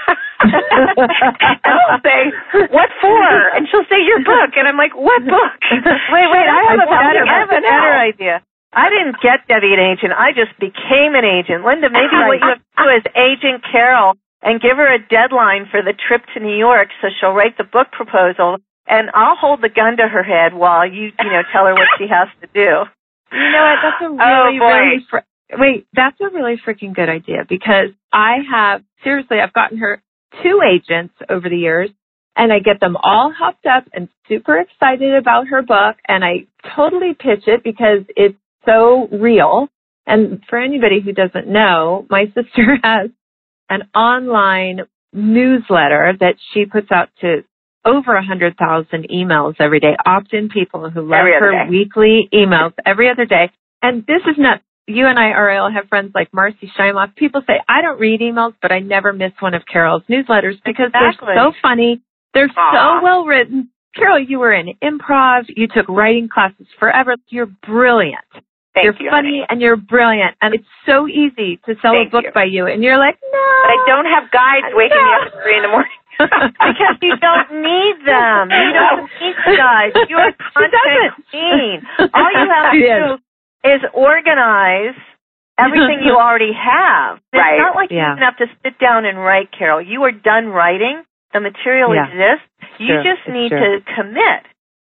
Speaker 3: And I'll say, what for? And she'll say, your book. And I'm like, what book?
Speaker 4: Wait, wait, I have a better, I have a better idea. I didn't get Debbie an agent. I just became an agent. Linda, maybe what you have to do is agent Carol and give her a deadline for the trip to New York so she'll write the book proposal, and I'll hold the gun to her head while you, you know, tell her what she has to do.
Speaker 2: You know what? That's a really,
Speaker 3: oh,
Speaker 2: really... Fr- Wait, that's a really freaking good idea because I have, seriously, I've gotten her two agents over the years, and I get them all hopped up and super excited about her book, and I totally pitch it because it's so real. And for anybody who doesn't know, my sister has an online newsletter that she puts out to over one hundred thousand emails every day, opt-in people who love her
Speaker 3: day.
Speaker 2: weekly emails every other day. And this is not... You and I, Arielle, have friends like Marcy Shimoff. People say, I don't read emails, but I never miss one of Carol's newsletters because
Speaker 4: exactly.
Speaker 2: they're so funny. They're
Speaker 3: Aww.
Speaker 2: so well written. Carol, you were in improv. You took writing classes forever. You're brilliant.
Speaker 3: Thank
Speaker 2: you're
Speaker 3: you,
Speaker 2: funny
Speaker 3: honey.
Speaker 2: and you're brilliant. And it's so easy to sell
Speaker 3: Thank
Speaker 2: a book
Speaker 3: you.
Speaker 2: by you. And you're like, no.
Speaker 3: But I don't have guides waking
Speaker 2: no.
Speaker 3: me up at three in the morning.
Speaker 4: Because you don't need them. You don't need guys. You're a content queen. All you have to do is organize everything you already have. It's
Speaker 3: right.
Speaker 4: not like
Speaker 2: yeah.
Speaker 4: you have to sit down and write, Carol. You are done writing. The material
Speaker 2: yeah.
Speaker 4: exists. You
Speaker 2: true.
Speaker 4: just
Speaker 2: it's
Speaker 4: need
Speaker 2: true.
Speaker 4: to commit.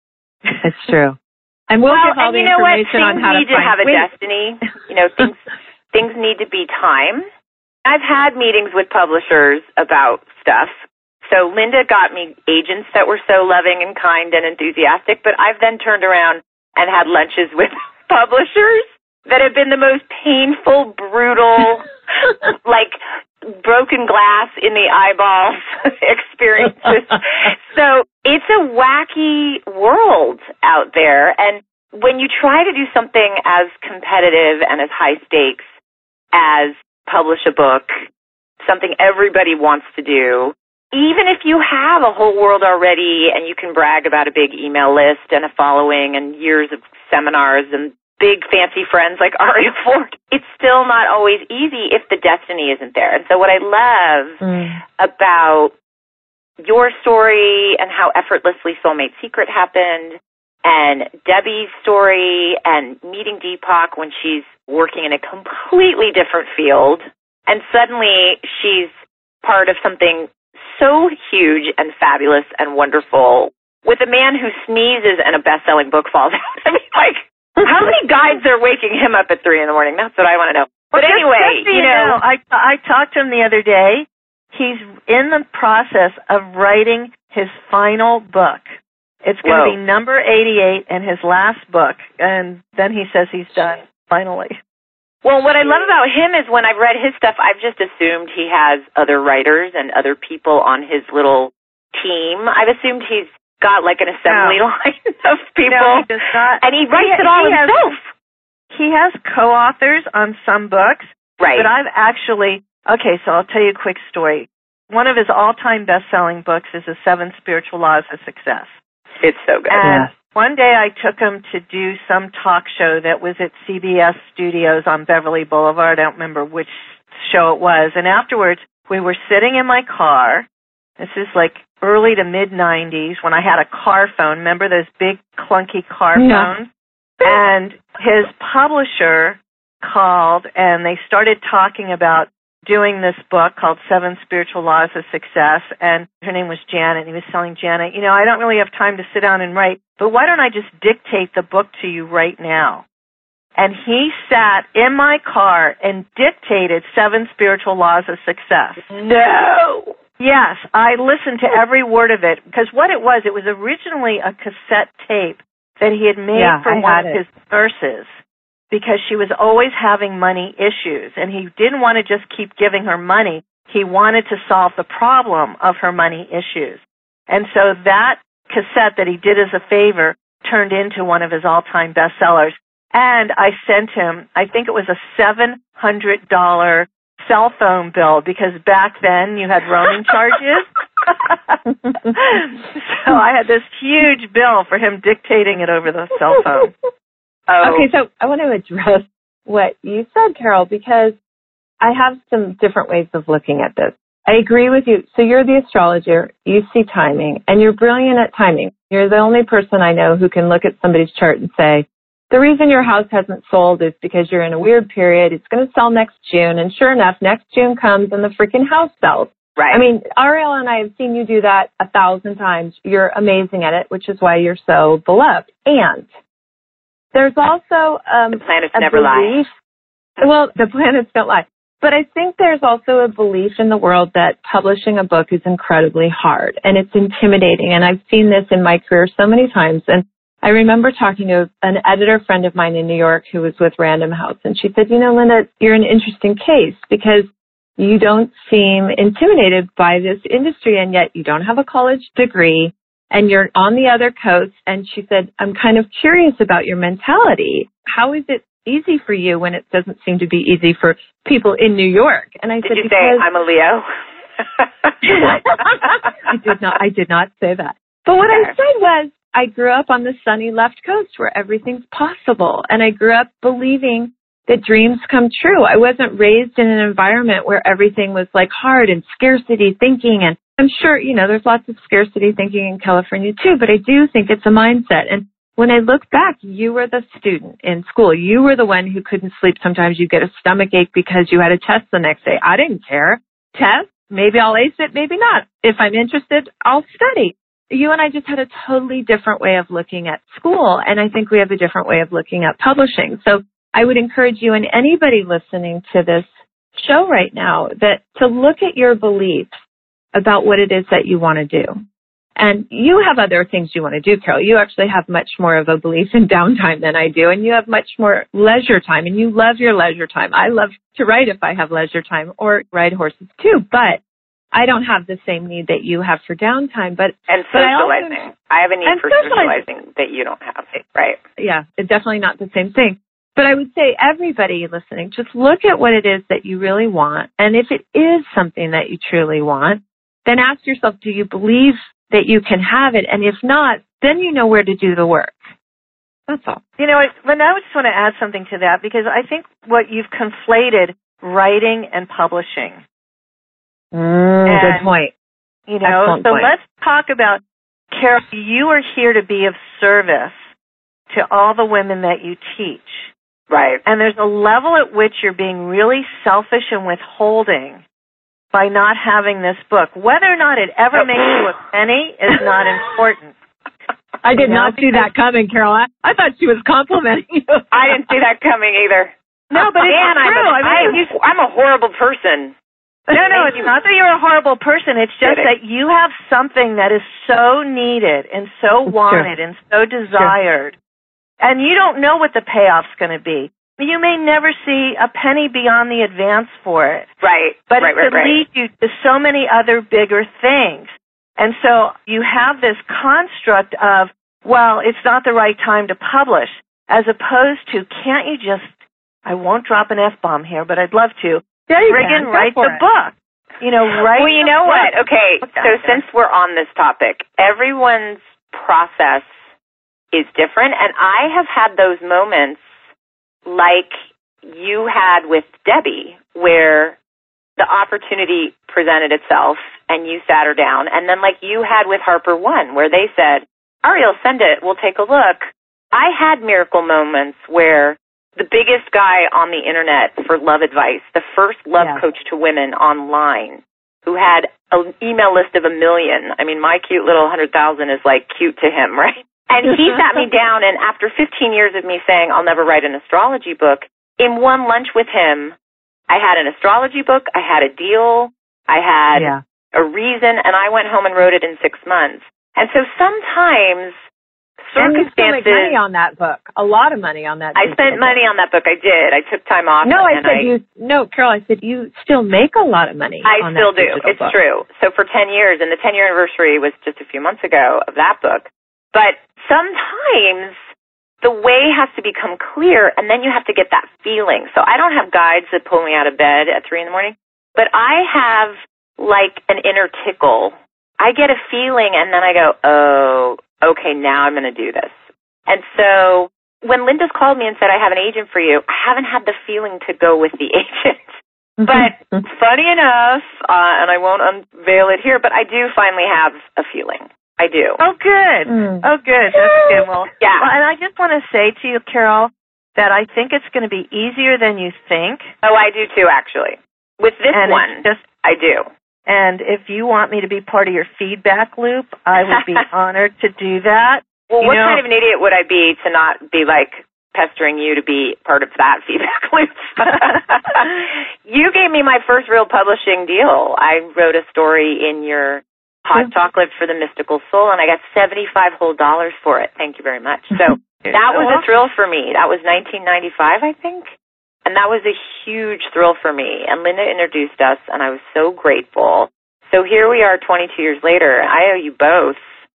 Speaker 2: It's true. And we'll,
Speaker 3: well,
Speaker 2: give all
Speaker 3: and
Speaker 2: the
Speaker 3: you know what?
Speaker 2: information
Speaker 3: Things
Speaker 2: on how
Speaker 3: need
Speaker 2: to,
Speaker 3: to
Speaker 2: find
Speaker 3: have a
Speaker 2: Wait.
Speaker 3: destiny. You know, things things need to be time. I've had meetings with publishers about stuff. So Linda got me agents that were so loving and kind and enthusiastic, but I've then turned around and had lunches with publishers that have been the most painful, brutal, like broken glass in the eyeballs experiences. So it's a wacky world out there. And when you try to do something as competitive and as high stakes as publish a book, something everybody wants to do, even if you have a whole world already and you can brag about a big email list and a following and years of seminars and big fancy friends like Aria Ford, it's still not always easy if the destiny isn't there. And so what I love mm. about your story and how effortlessly Soulmate Secret happened, and Debbie's story and meeting Deepak when she's working in a completely different field, and suddenly she's part of something so huge and fabulous and wonderful with a man who sneezes and a best-selling book falls out. I mean, like, how many guys are waking him up at three in the morning? That's what I want to know. But
Speaker 4: well,
Speaker 3: anyway,
Speaker 4: just, just,
Speaker 3: you know,
Speaker 4: know, I I talked to him the other day. He's in the process of writing his final book. It's going to be number eighty-eight and his last book, and then he says he's done finally.
Speaker 3: Well, what I love about him is when I've read his stuff, I've just assumed he has other writers and other people on his little team. I've assumed he's got like an assembly
Speaker 4: no.
Speaker 3: line of people.
Speaker 4: No, he does not.
Speaker 3: And he writes
Speaker 4: he,
Speaker 3: it all
Speaker 4: he
Speaker 3: himself.
Speaker 4: Has, he has co-authors on some books.
Speaker 3: Right.
Speaker 4: But I've actually, okay, so I'll tell you a quick story. One of his all-time best-selling books is The Seven Spiritual Laws of Success.
Speaker 3: It's so good.
Speaker 4: And
Speaker 2: yeah.
Speaker 4: one day I took him to do some talk show that was at C B S Studios on Beverly Boulevard. I don't remember which show it was. And afterwards, we were sitting in my car. This is like early to mid-nineties when I had a car phone. Remember those big, clunky car
Speaker 2: yeah.
Speaker 4: phones? And his publisher called, and they started talking about doing this book called Seven Spiritual Laws of Success, and her name was Janet, and he was telling Janet, you know, I don't really have time to sit down and write, but why don't I just dictate the book to you right now? And he sat in my car and dictated Seven Spiritual Laws of Success.
Speaker 3: No!
Speaker 4: Yes, I listened to every word of it, because what it was, it was originally a cassette tape that he had made
Speaker 2: yeah,
Speaker 4: for
Speaker 2: I
Speaker 4: one
Speaker 2: had
Speaker 4: of
Speaker 2: it.
Speaker 4: his nurses, because she was always having money issues, and he didn't want to just keep giving her money. He wanted to solve the problem of her money issues. And so that cassette that he did as a favor turned into one of his all-time bestsellers. And I sent him, I think it was a seven hundred dollars cell phone bill, because back then you had roaming charges. So I had this huge bill for him dictating it over the cell phone.
Speaker 3: Oh.
Speaker 2: Okay, so I want to address what you said, Carol, because I have some different ways of looking at this. I agree with you. So you're the astrologer, you see timing, and you're brilliant at timing. You're the only person I know who can look at somebody's chart and say, the reason your house hasn't sold is because you're in a weird period. It's going to sell next June, and sure enough, next June comes and the freaking house sells.
Speaker 3: Right.
Speaker 2: I mean, Ariel and I have seen you do that a thousand times. You're amazing at it, which is why you're so beloved. And there's also um,
Speaker 3: the planets
Speaker 2: a
Speaker 3: never
Speaker 2: belief.
Speaker 3: lie.
Speaker 2: Well, the planets don't lie. But I think there's also a belief in the world that publishing a book is incredibly hard and it's intimidating. And I've seen this in my career so many times. And I remember talking to an editor friend of mine in New York who was with Random House. And she said, you know, Linda, you're an interesting case because you don't seem intimidated by this industry, and yet you don't have a college degree, and you're on the other coast. And she said, I'm kind of curious about your mentality. How is it easy for you when it doesn't seem to be easy for people in New York? And I
Speaker 3: did
Speaker 2: said,
Speaker 3: you
Speaker 2: because
Speaker 3: say I'm a Leo?
Speaker 2: I did not. I did not say that. But what I said was, I grew up on the sunny left coast where everything's possible, and I grew up believing that dreams come true. I wasn't raised in an environment where everything was like hard and scarcity thinking, and I'm sure, you know, there's lots of scarcity thinking in California too, but I do think it's a mindset. And when I look back, you were the student in school. You were the one who couldn't sleep. Sometimes you get a stomach ache because you had a test the next day. I didn't care. Test, maybe I'll ace it, maybe not. If I'm interested, I'll study. You and I just had a totally different way of looking at school, and I think we have a different way of looking at publishing. So I would encourage you and anybody listening to this show right now that to look at your beliefs about what it is that you want to do. And you have other things you want to do, Carol. You actually have much more of a belief in downtime than I do, and you have much more leisure time, and you love your leisure time. I love to write if I have leisure time, or ride horses too, but I don't have the same need that you have for downtime. But
Speaker 3: And
Speaker 2: but I
Speaker 3: socializing.
Speaker 2: also,
Speaker 3: I have a need
Speaker 2: and
Speaker 3: for
Speaker 2: socializing.
Speaker 3: socializing that you don't have, right?
Speaker 2: Yeah, it's definitely not the same thing. But I would say everybody listening, just look at what it is that you really want. And if it is something that you truly want, then ask yourself, do you believe that you can have it? And if not, then you know where to do the work. That's all.
Speaker 4: You know, Linda, I just want to add something to that, because I think what you've conflated writing and publishing.
Speaker 2: Mm,
Speaker 4: and,
Speaker 2: good point.
Speaker 4: You know,
Speaker 2: Excellent
Speaker 4: so
Speaker 2: point.
Speaker 4: let's talk about, Carol, you are here to be of service to all the women that you teach.
Speaker 3: Right.
Speaker 4: And there's a level at which you're being really selfish and withholding by not having this book. Whether or not it ever makes you a penny is not important.
Speaker 2: I did
Speaker 4: You know,
Speaker 2: not see that coming, Carol. I, I thought she was complimenting you.
Speaker 3: I didn't see that coming either.
Speaker 4: No, but it's
Speaker 3: Man,
Speaker 4: true.
Speaker 3: I'm, a,
Speaker 4: I mean,
Speaker 3: I, I'm a horrible person.
Speaker 4: No, no, it's not that you're a horrible person. It's just
Speaker 3: Kidding.
Speaker 4: that you have something that is so needed and so
Speaker 2: It's
Speaker 4: wanted
Speaker 2: true.
Speaker 4: and so desired. And you don't know what the payoff's going to be. You may never see a penny beyond the advance for it.
Speaker 3: Right.
Speaker 4: But
Speaker 3: right,
Speaker 4: it could
Speaker 3: right, right.
Speaker 4: lead you to so many other bigger things. And so you have this construct of, well, it's not the right time to publish, as opposed to, can't you just, I won't drop an F-bomb here, but I'd love to, friggin' write the
Speaker 2: it.
Speaker 4: book. You know, write
Speaker 3: Well, you know what?
Speaker 4: book.
Speaker 3: Okay, so since we're on this topic, everyone's process is different, and I have had those moments like you had with Debbie, where the opportunity presented itself and you sat her down, and then like you had with Harper One, where they said, Ariel, send it, we'll take a look. I had miracle moments where the biggest guy on the internet for love advice, the first love
Speaker 2: yeah.
Speaker 3: coach to women online, who had an email list of a million. I mean, my cute little one hundred thousand is like cute to him, right? And he sat me down, and after fifteen years of me saying, I'll never write an astrology book, in one lunch with him, I had an astrology book, I had a deal, I had
Speaker 2: yeah.
Speaker 3: a reason, and I went home and wrote it in six months. And so sometimes circumstances...
Speaker 2: And you still make money on that book. A lot of money on that.
Speaker 3: I spent
Speaker 2: book.
Speaker 3: money on that book. I did. I took time off.
Speaker 2: No, I
Speaker 3: and
Speaker 2: said
Speaker 3: I,
Speaker 2: you... No, Carol, I said you still make a lot of money
Speaker 3: I
Speaker 2: on
Speaker 3: still
Speaker 2: that
Speaker 3: do. It's
Speaker 2: book.
Speaker 3: true. So for ten years, and the ten-year anniversary was just a few months ago of that book. But sometimes the way has to become clear, and then you have to get that feeling. So I don't have guides that pull me out of bed at three in the morning, but I have like an inner tickle. I get a feeling, and then I go, oh, okay, now I'm going to do this. And so when Linda's called me and said, I have an agent for you, I haven't had the feeling to go with the agent. But funny enough, uh, and I won't unveil it here, but I do finally have a feeling. I do.
Speaker 4: Oh, good. Mm. Oh, good. That's good. Well,
Speaker 3: yeah.
Speaker 4: Well, and I just want to say to you, Carol, that I think it's going to be easier than you think.
Speaker 3: Oh, I do too, actually. With this
Speaker 4: and
Speaker 3: one,
Speaker 4: just,
Speaker 3: I do.
Speaker 4: And if you want me to be part of your feedback loop, I would be honored to do that.
Speaker 3: Well,
Speaker 4: you
Speaker 3: what
Speaker 4: know,
Speaker 3: kind of an idiot would I be to not be, like, pestering you to be part of that feedback loop? You gave me my first real publishing deal. I wrote a story in your Hot Chocolate for the Mystical Soul, and I got seventy-five whole dollars for it. Thank you very much. So that was a thrill for me. That was nineteen ninety-five, I think. And that was a huge thrill for me. And Linda introduced us, and I was so grateful. So here we are twenty-two years later. I owe you both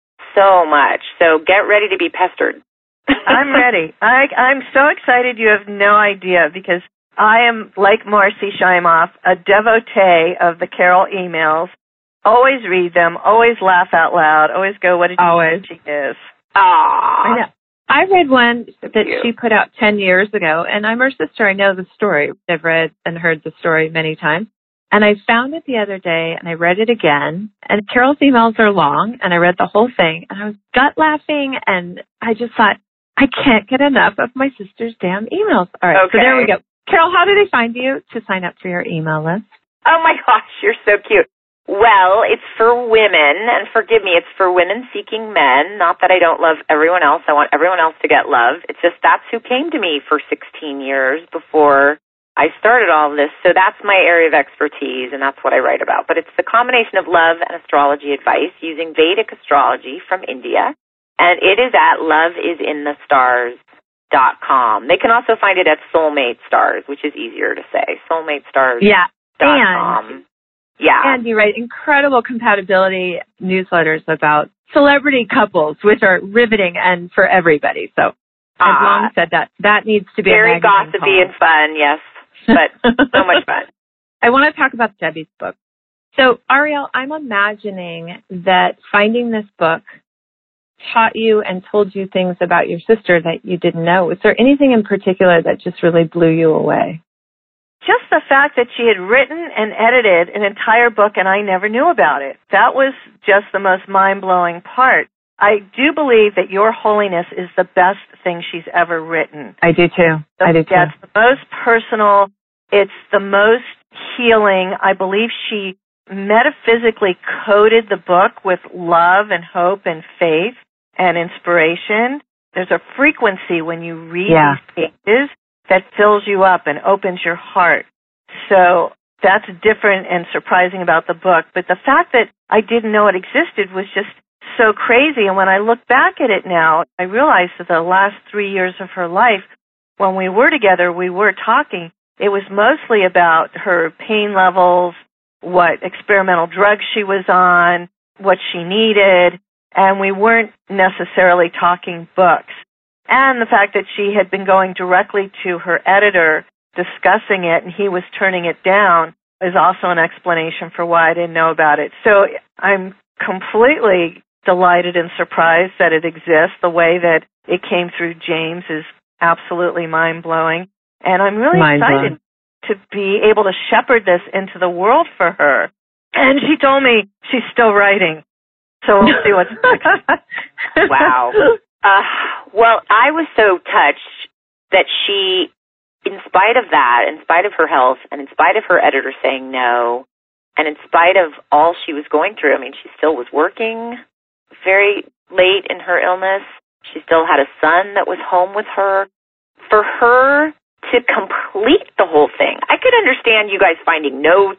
Speaker 3: so much. So get ready to be pestered.
Speaker 4: I'm ready. I, I'm so excited you have no idea, because I am, like Marcy Shimoff, a devotee of the Carol emails. Always read them, always laugh out loud, always go, what did you
Speaker 2: always.
Speaker 4: think she is?
Speaker 3: Aww.
Speaker 2: I know. I read one that
Speaker 3: Cute.
Speaker 2: she put out ten years ago, and I'm her sister. I know the story. I've read and heard the story many times. And I found it the other day, and I read it again. And Carol's emails are long, and I read the whole thing. And I was gut laughing, and I just thought, I can't get enough of my sister's damn emails. All right,
Speaker 3: okay.
Speaker 2: So there we go. Carol, how do they find you to sign up for your email list?
Speaker 3: Oh, my gosh, you're so cute. Well, it's for women, and forgive me, it's for women seeking men. Not that I don't love everyone else. I want everyone else to get love. It's just that's who came to me for sixteen years before I started all of this. So that's my area of expertise, and that's what I write about. But it's the combination of love and astrology advice using Vedic astrology from India, and it is at love is in the stars dot com. They can also find it at Soulmate Stars, which is easier to say. Soulmate Stars
Speaker 2: Yeah,
Speaker 3: dot
Speaker 2: and...
Speaker 3: com. Yeah.
Speaker 2: And you write incredible compatibility newsletters about celebrity couples, which are riveting and for everybody. So I've
Speaker 3: uh,
Speaker 2: long said that that needs to be
Speaker 3: very
Speaker 2: a magazine
Speaker 3: gossipy
Speaker 2: column.
Speaker 3: and fun, yes, but so much fun.
Speaker 2: I want to talk about Debbie's book. So, Ariel, I'm imagining that finding this book taught you and told you things about your sister that you didn't know. Was there anything in particular that just really blew you away?
Speaker 4: Just the fact that she had written and edited an entire book and I never knew about it. That was just the most mind-blowing part. I do believe that Your Holiness is the best thing she's ever written.
Speaker 2: I do too. I do too.
Speaker 4: Yeah, it's the most personal. It's the most healing. I believe she metaphysically coded the book with love and hope and faith and inspiration. There's a frequency when you read
Speaker 2: yeah.
Speaker 4: these pages that fills you up and opens your heart. So that's different and surprising about the book. But the fact that I didn't know it existed was just so crazy. And when I look back at it now, I realize that the last three years of her life when we were together, we were talking. It was mostly about her pain levels, what experimental drugs she was on, what she needed, and we weren't necessarily talking books. And the fact that she had been going directly to her editor discussing it and he was turning it down is also an explanation for why I didn't know about it. So I'm completely delighted and surprised that it exists. The way that it came through James is absolutely mind-blowing. And I'm really excited to be able to shepherd this into the world for her. And she told me she's still writing. So we'll see what's next.
Speaker 3: Wow. Uh, well, I was so touched that she, in spite of that, in spite of her health, and in spite of her editor saying no, and in spite of all she was going through, I mean, she still was working very late in her illness. She still had a son that was home with her. For her to complete the whole thing, I could understand you guys finding notes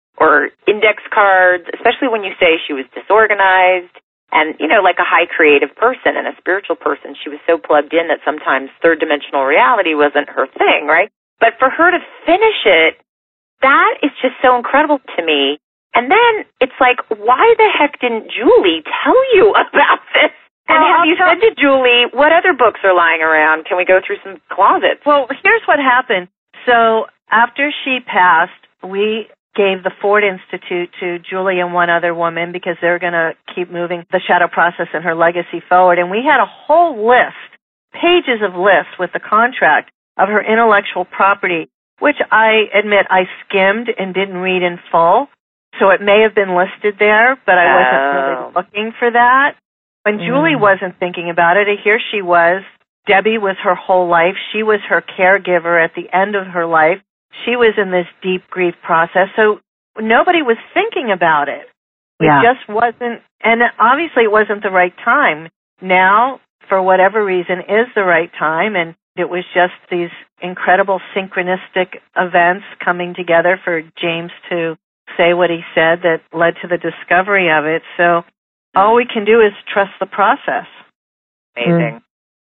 Speaker 3: or index cards, especially when you say she was disorganized and, you know, like a high creative person and a spiritual person. She was so plugged in that sometimes third-dimensional reality wasn't her thing, right? But for her to finish it, that is just so incredible to me. And then it's like, why the heck didn't Julie tell you about this? And well, have I'll you tell- said to Julie, what other books are lying around? Can we go through some closets?
Speaker 4: Well, here's what happened. So after she passed, we gave the Ford Institute to Julie and one other woman because they're going to keep moving the shadow process and her legacy forward. And we had a whole list, pages of lists with the contract of her intellectual property, which I admit I skimmed and didn't read in full. So it may have been listed there, but I wasn't
Speaker 3: oh.
Speaker 4: really looking for that. When mm. Julie wasn't thinking about it, here she was. Debbie was her whole life. She was her caregiver at the end of her life. She was in this deep grief process, so nobody was thinking about it. It
Speaker 2: yeah.
Speaker 4: just wasn't, and obviously it wasn't the right time. Now, for whatever reason, is the right time, and it was just these incredible synchronistic events coming together for James to say what he said that led to the discovery of it. So all we can do is trust the process.
Speaker 3: Amazing.
Speaker 2: Mm.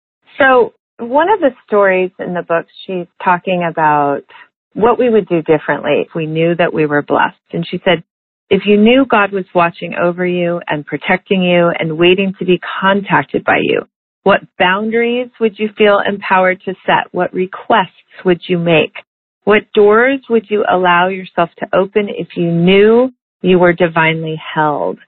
Speaker 2: So one of the stories in the book, she's talking about what we would do differently if we knew that we were blessed. And she said, if you knew God was watching over you and protecting you and waiting to be contacted by you, what boundaries would you feel empowered to set? What requests would you make? What doors would you allow yourself to open if you knew you were divinely held?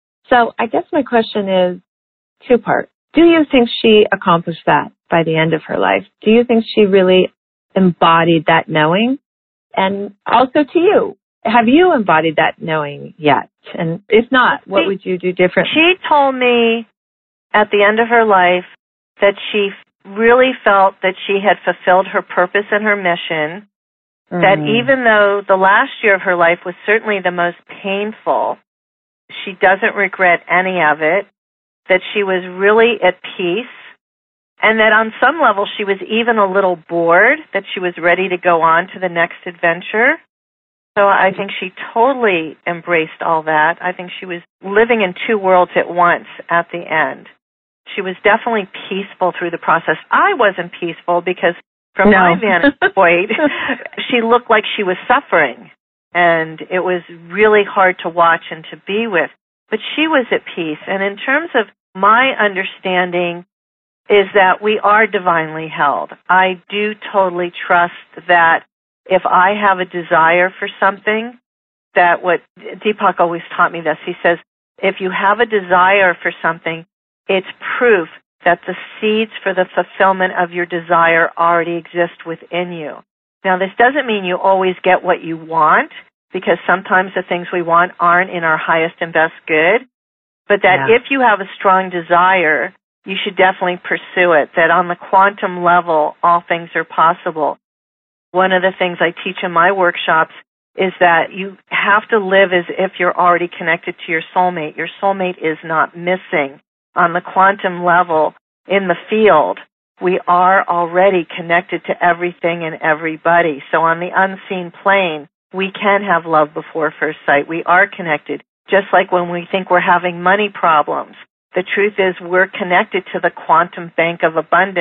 Speaker 2: So I guess my question is two-part. Do you think she accomplished that by the end of her life? Do you think she really embodied that knowing? And also to you, have you embodied that knowing yet? And if not, what would you do differently?
Speaker 4: She told me at the end of her life that she really felt that she had fulfilled her purpose and her mission, mm. that even though the last year of her life was certainly the most painful, she doesn't regret any of it, that she was really at peace, and that on some level she was even a little bored, that she was ready to go on to the next adventure. So I think she totally embraced all that. I think she was living in two worlds at once at the end. She was definitely peaceful through the process. I wasn't peaceful because from
Speaker 2: no.
Speaker 4: my vantage point, she looked like she was suffering, and it was really hard to watch and to be with. But she was at peace. And in terms of my understanding is that we are divinely held. I do totally trust that if I have a desire for something, that what Deepak always taught me this, he says, if you have a desire for something, it's proof that the seeds for the fulfillment of your desire already exist within you. Now, this doesn't mean you always get what you want, because sometimes the things we want aren't in our highest and best good, but that yeah. if you have a strong desire, you should definitely pursue it, that on the quantum level, all things are possible. One of the things I teach in my workshops is that you have to live as if you're already connected to your soulmate. Your soulmate is not missing. On the quantum level, in the field, we are already connected to everything and everybody. So on the unseen plane, we can have love before first sight. We are connected. Just like when we think we're having money problems, the truth is we're connected to the quantum bank of abundance.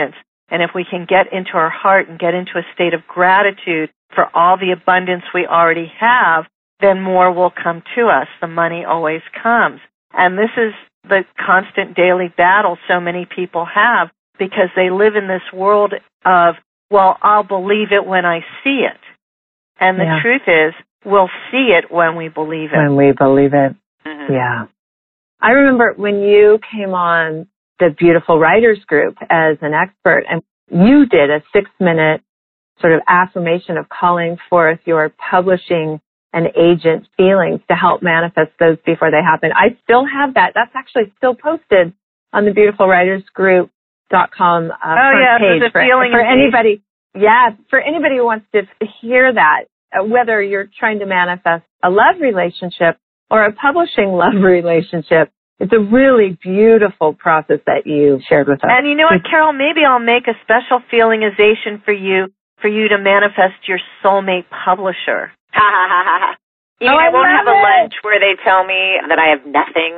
Speaker 4: And if we can get into our heart and get into a state of gratitude for all the abundance we already have, then more will come to us. The money always comes. And this is the constant daily battle so many people have, because they live in this world of, well, I'll believe it when I see it. And the
Speaker 2: yeah.
Speaker 4: truth is, we'll see it when we believe it.
Speaker 2: When we believe it.
Speaker 3: Mm-hmm.
Speaker 2: Yeah. I remember when you came on the Beautiful Writers Group as an expert, and you did a six-minute sort of affirmation of calling forth your publishing and agent feelings to help manifest those before they happen. I still have that. That's actually still posted on the beautiful writers group dot com uh,
Speaker 4: oh,
Speaker 2: front
Speaker 4: yeah,
Speaker 2: page
Speaker 4: for,
Speaker 2: for, for anybody.
Speaker 4: Page.
Speaker 2: Yeah, for anybody who wants to hear that, uh, whether you're trying to manifest a love relationship or a publishing love relationship. It's a really beautiful process that you shared with us.
Speaker 4: And you know what, Carol? Maybe I'll make a special feelingization for you, for you to manifest your soulmate publisher.
Speaker 3: Ha ha ha ha ha. You
Speaker 2: oh,
Speaker 3: mean I, I won't have
Speaker 2: it.
Speaker 3: a lunch where they tell me that I have nothing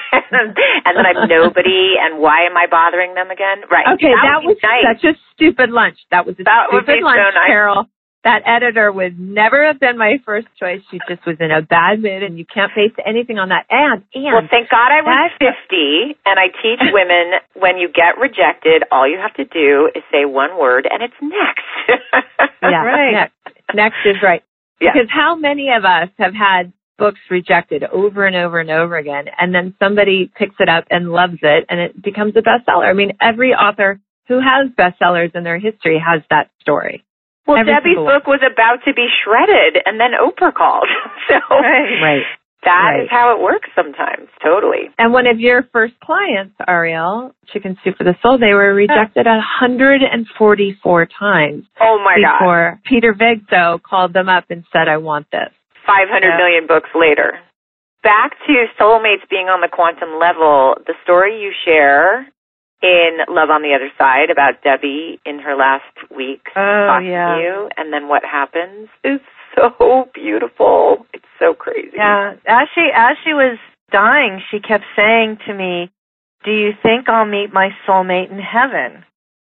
Speaker 3: and that I'm nobody and why am I bothering them again? Right.
Speaker 2: Okay, that,
Speaker 3: that
Speaker 2: was
Speaker 3: nice.
Speaker 2: such a stupid lunch. That was a
Speaker 3: that
Speaker 2: stupid lunch,
Speaker 3: so nice.
Speaker 2: Carol. That editor would never have been my first choice. She just was in a bad mood, and you can't base anything on that. And, and
Speaker 3: well, thank God I was fifty, and I teach women when you get rejected, all you have to do is say one word, and it's next.
Speaker 2: yeah,
Speaker 4: right.
Speaker 2: Next. Next is right.
Speaker 3: Yeah.
Speaker 2: Because how many of us have had books rejected over and over and over again, and then somebody picks it up and loves it, and it becomes a bestseller? I mean, every author who has bestsellers in their history has that story.
Speaker 3: Well,
Speaker 2: Every
Speaker 3: Debbie's book was about to be shredded, and then Oprah called. so
Speaker 2: right, right,
Speaker 3: that
Speaker 2: right.
Speaker 3: is how it works sometimes, totally.
Speaker 2: And one of your first clients, Ariel, Chicken Soup for the Soul, they were rejected one hundred forty-four times.
Speaker 3: Oh, my God.
Speaker 2: Before Peter Vigso called them up and said, I want this.
Speaker 3: five hundred
Speaker 2: yeah.
Speaker 3: million books later. Back to soulmates being on the quantum level, the story you share in Love on the Other Side about Debbie in her last week
Speaker 4: oh,
Speaker 3: talking
Speaker 4: yeah.
Speaker 3: to you, and then what happens is so beautiful. It's so crazy.
Speaker 4: Yeah. As she, as she was dying, she kept saying to me, do you think I'll meet my soulmate in heaven?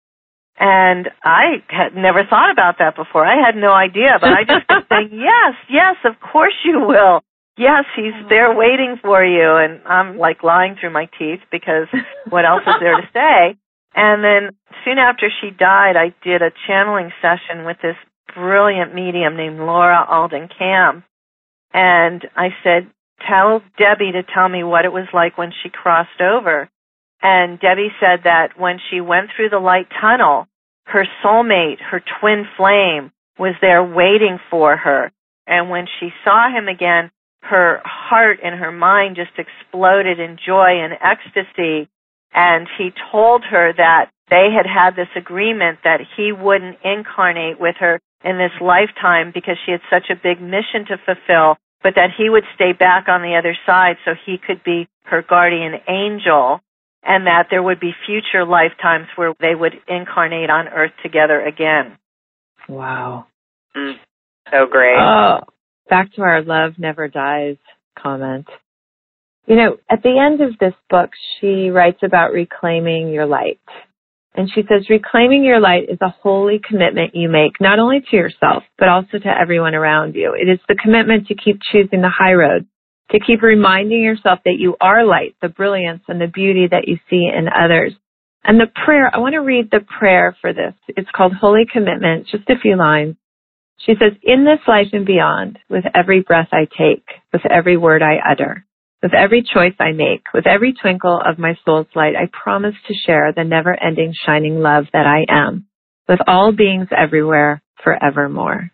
Speaker 4: And I had never thought about that before. I had no idea, but I just kept saying, yes, yes, of course you will. Yes, he's there waiting for you. And I'm like lying through my teeth because what else is there to say? And then soon after she died, I did a channeling session with this brilliant medium named Laura Alden Cam. And I said, tell Debbie to tell me what it was like when she crossed over. And Debbie said that when she went through the light tunnel, her soulmate, her twin flame, was there waiting for her. And when she saw him again, her heart and her mind just exploded in joy and ecstasy. And he told her that they had had this agreement that he wouldn't incarnate with her in this lifetime because she had such a big mission to fulfill, but that he would stay back on the other side so he could be her guardian angel, and that there would be future lifetimes where they would incarnate on Earth together again.
Speaker 2: Wow.
Speaker 3: Mm, so great.
Speaker 2: Oh, back to our love never dies comment. You know, at the end of this book, she writes about reclaiming your light. And she says, reclaiming your light is a holy commitment you make, not only to yourself, but also to everyone around you. It is the commitment to keep choosing the high road, to keep reminding yourself that you are light, the brilliance and the beauty that you see in others. And the prayer, I want to read the prayer for this. It's called Holy Commitment, just a few lines. She says, in this life and beyond, with every breath I take, with every word I utter, with every choice I make, with every twinkle of my soul's light, I promise to share the never-ending shining love that I am, with all beings everywhere, forevermore.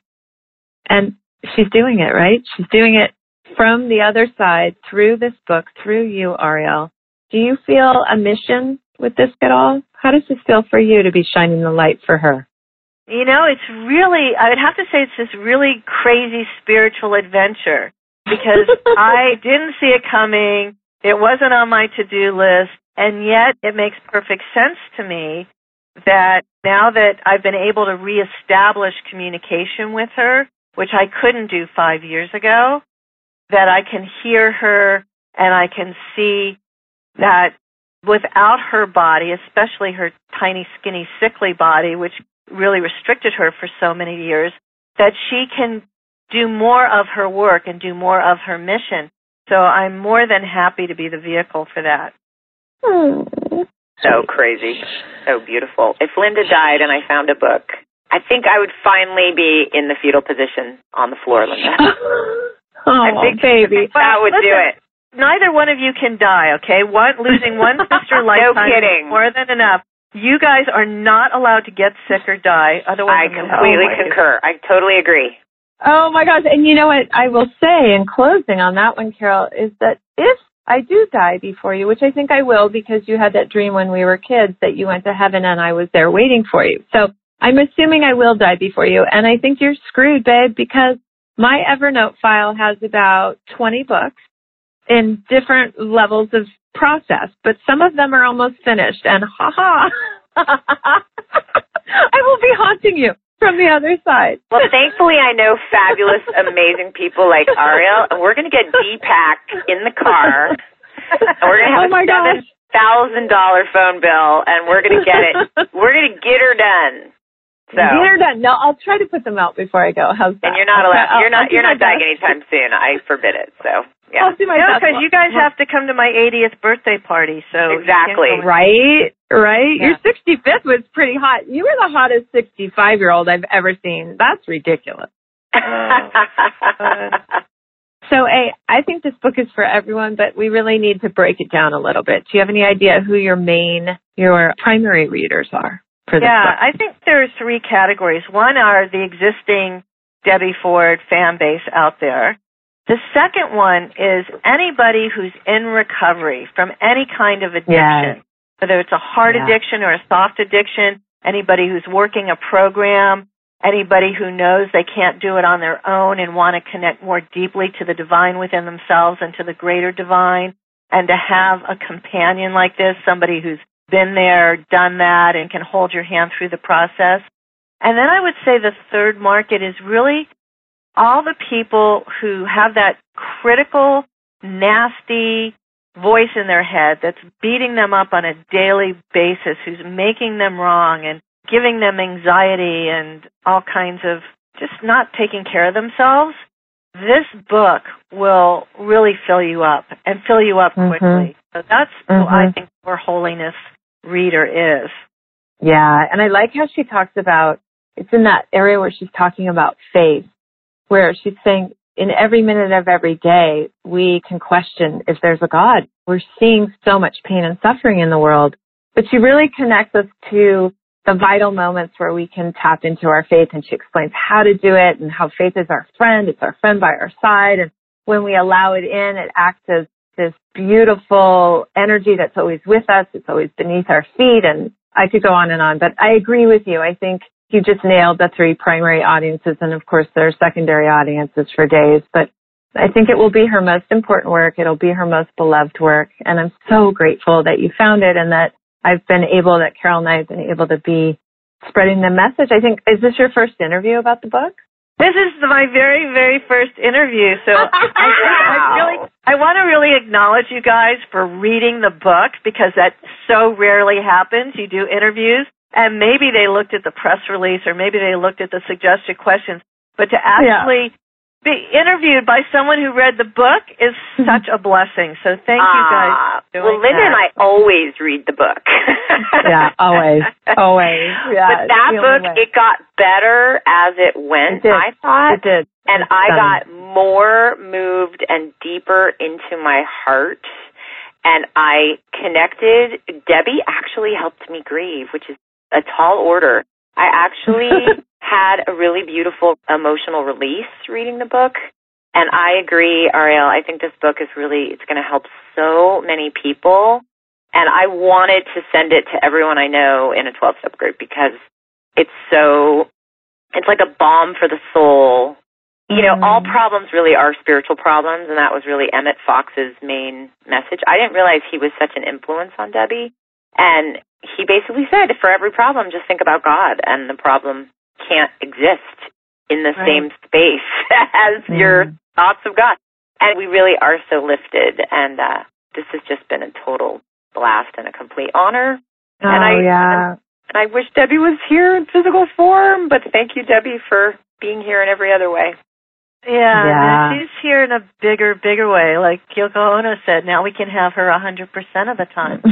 Speaker 2: And she's doing it, right? She's doing it from the other side, through this book, through you, Ariel. Do you feel a mission with this at all? How does this feel for you to be shining the light for her?
Speaker 4: You know, it's really, I would have to say it's this really crazy spiritual adventure because I didn't see it coming. It wasn't on my to-do list. And yet it makes perfect sense to me that now that I've been able to reestablish communication with her, which I couldn't do five years ago, that I can hear her and I can see that without her body, especially her tiny, skinny, sickly body, which really restricted her for so many years, that she can do more of her work and do more of her mission. So I'm more than happy to be the vehicle for that.
Speaker 2: Hmm.
Speaker 3: So crazy. So beautiful. If Linda died and I found a book, I think I would finally be in the fetal position on the floor, Linda.
Speaker 2: Oh,
Speaker 3: I think,
Speaker 2: baby.
Speaker 3: I think that would
Speaker 4: Listen,
Speaker 3: do it.
Speaker 4: Neither one of you can die, okay? One, losing one sister lifetime
Speaker 3: No kidding.
Speaker 4: is more than enough. You guys are not allowed to get sick or die. Otherwise,
Speaker 3: I
Speaker 4: I'm gonna
Speaker 3: completely
Speaker 4: help you.
Speaker 3: concur. I totally agree.
Speaker 2: Oh, my gosh. And you know what I will say in closing on that one, Carol, is that if I do die before you, which I think I will because you had that dream when we were kids that you went to heaven and I was there waiting for you. So I'm assuming I will die before you. And I think you're screwed, babe, because my Evernote file has about twenty books in different levels of process, but some of them are almost finished. And ha-ha, I will be haunting you from the other side.
Speaker 3: Well, thankfully, I know fabulous, amazing people like Ariel, and we're going to get Deepak in the car, and we're going to have
Speaker 2: oh my
Speaker 3: a seven thousand dollars phone bill, and we're going to get it. We're going to get her done. So.
Speaker 2: Get her done. No, I'll try to put them out before I go. How's that?
Speaker 3: And you're not
Speaker 2: I'll
Speaker 3: allowed.
Speaker 2: try,
Speaker 3: you're
Speaker 2: I'll,
Speaker 3: not.
Speaker 2: I'll
Speaker 3: you're not dying
Speaker 2: best.
Speaker 3: anytime soon. I forbid it. So yeah.
Speaker 2: I'll do my
Speaker 4: No,
Speaker 2: best.
Speaker 4: because you guys have to come to my eightieth birthday party. So
Speaker 3: Exactly.
Speaker 2: Right, right.
Speaker 4: Yeah.
Speaker 2: Your sixty-fifth was pretty hot. You were the hottest sixty-five-year-old I've ever seen. That's ridiculous. So, A, I think this book is for everyone, but we really need to break it down a little bit. Do you have any idea who your main, your primary readers are for this
Speaker 4: Yeah,
Speaker 2: book?
Speaker 4: I think there are three categories. One are the existing Debbie Ford fan base out there. The second one is anybody who's in recovery from any kind of addiction,
Speaker 2: Yes.
Speaker 4: whether it's a hard
Speaker 2: Yeah.
Speaker 4: addiction or a soft addiction, anybody who's working a program, anybody who knows they can't do it on their own and want to connect more deeply to the divine within themselves and to the greater divine, and to have a companion like this, somebody who's been there, done that, and can hold your hand through the process. And then I would say the third market is really all the people who have that critical, nasty voice in their head that's beating them up on a daily basis, who's making them wrong and giving them anxiety and all kinds of just not taking care of themselves. This book will really fill you up and fill you up quickly.
Speaker 2: Mm-hmm.
Speaker 4: So that's
Speaker 2: mm-hmm.
Speaker 4: who I think your holiness reader is.
Speaker 2: Yeah, and I like how she talks about, it's in that area where she's talking about faith, where she's saying in every minute of every day, we can question if there's a God. We're seeing so much pain and suffering in the world, but she really connects us to the vital moments where we can tap into our faith, and she explains how to do it and how faith is our friend. It's our friend by our side, and when we allow it in, it acts as this beautiful energy that's always with us. It's always beneath our feet, and I could go on and on, but I agree with you. I think you just nailed the three primary audiences, and of course there are secondary audiences for days, but I think it will be her most important work. It'll be her most beloved work, and I'm so grateful that you found it and that I've been able, that Carol and I have been able to be spreading the message. I think, is this your first interview about the book?
Speaker 4: This is my very, very first interview, so I, I really, I want to really acknowledge you guys for reading the book, because that so rarely happens. You do interviews, and maybe they looked at the press release, or maybe they looked at the suggested questions, but to actually yeah. be interviewed by someone who read the book is such a blessing. So thank you guys.
Speaker 3: Uh,
Speaker 4: for
Speaker 3: well,
Speaker 4: doing
Speaker 3: Linda
Speaker 4: that.
Speaker 3: and I always read the book.
Speaker 2: Yeah, always, always. Yeah,
Speaker 3: but that book,
Speaker 2: way.
Speaker 3: it got better as it went,
Speaker 2: it did.
Speaker 3: I thought.
Speaker 2: It did.
Speaker 3: And
Speaker 2: it's
Speaker 3: I
Speaker 2: stunning.
Speaker 3: got more moved and deeper into my heart. And I connected. Debbie actually helped me grieve, which is a tall order. I actually had a really beautiful emotional release reading the book. And I agree, Ariel, I think this book is really, it's going to help so many people. And I wanted to send it to everyone I know in a twelve-step group, because it's so, it's like a balm for the soul. You know,
Speaker 2: mm.
Speaker 3: all problems really are spiritual problems, and that was really Emmett Fox's main message. I didn't realize he was such an influence on Debbie. And he basically said, for every problem, just think about God, and the problem can't exist in the
Speaker 4: right.
Speaker 3: same space as mm. your thoughts of God. And we really are so lifted, and uh, this has just been a total blast and a complete honor.
Speaker 2: Oh,
Speaker 3: and I,
Speaker 2: yeah.
Speaker 3: And, and I wish Debbie was here in physical form, but thank you, Debbie, for being here in every other way.
Speaker 4: Yeah,
Speaker 2: Yeah.
Speaker 4: and she's here in a bigger, bigger way. Like Yoko Ono said, now we can have her one hundred percent of the time.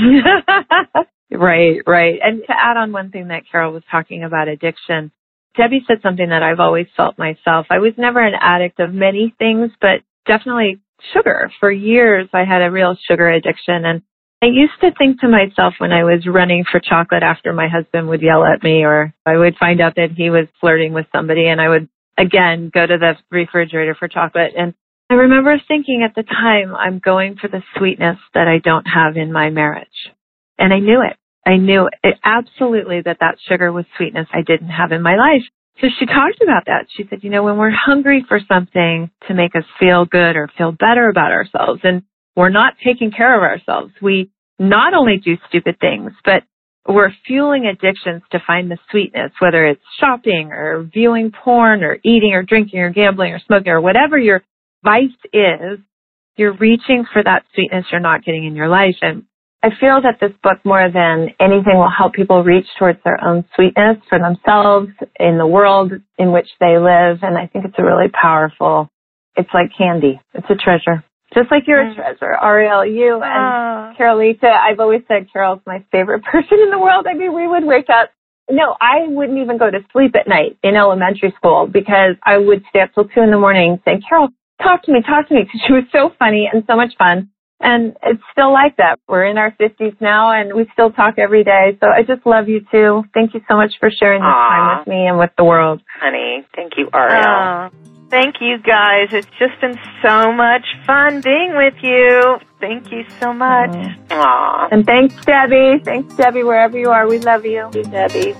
Speaker 2: Right, right. And to add on one thing that Carol was talking about, addiction, Debbie said something that I've always felt myself. I was never an addict of many things, but definitely sugar. For years, I had a real sugar addiction. And I used to think to myself when I was running for chocolate after my husband would yell at me, or I would find out that he was flirting with somebody, and I would, again, go to the refrigerator for chocolate. And I remember thinking at the time, I'm going for the sweetness that I don't have in my marriage. And I knew it. I knew it absolutely that that sugar was sweetness I didn't have in my life. So she talked about that. She said, you know, when we're hungry for something to make us feel good or feel better about ourselves, and we're not taking care of ourselves, we not only do stupid things, but we're fueling addictions to find the sweetness, whether it's shopping or viewing porn or eating or drinking or gambling or smoking or whatever your vice is, you're reaching for that sweetness you're not getting in your life. And I feel that this book, more than anything, will help people reach towards their own sweetness for themselves in the world in which they live. And I think it's a really powerful, it's like candy. It's a treasure. Just like you're a treasure, Ariel, you and uh. Carolita. I've always said Carol's my favorite person in the world. I mean, we would wake up. No, I wouldn't even go to sleep at night in elementary school because I would stay up till two in the morning saying, Carol, talk to me, talk to me, because she was so funny and so much fun. And it's still like that. We're in our fifties now, and we still talk every day. So I just love you, too. Thank you so much for sharing this
Speaker 3: Aww.
Speaker 2: time with me and with the world.
Speaker 3: Honey, thank you, Ariel.
Speaker 4: Uh, thank you, guys. It's just been so much fun being with you. Thank you so much.
Speaker 3: Aww.
Speaker 2: And thanks, Debbie. Thanks, Debbie, wherever you are. We love you.
Speaker 3: Thank you, Debbie.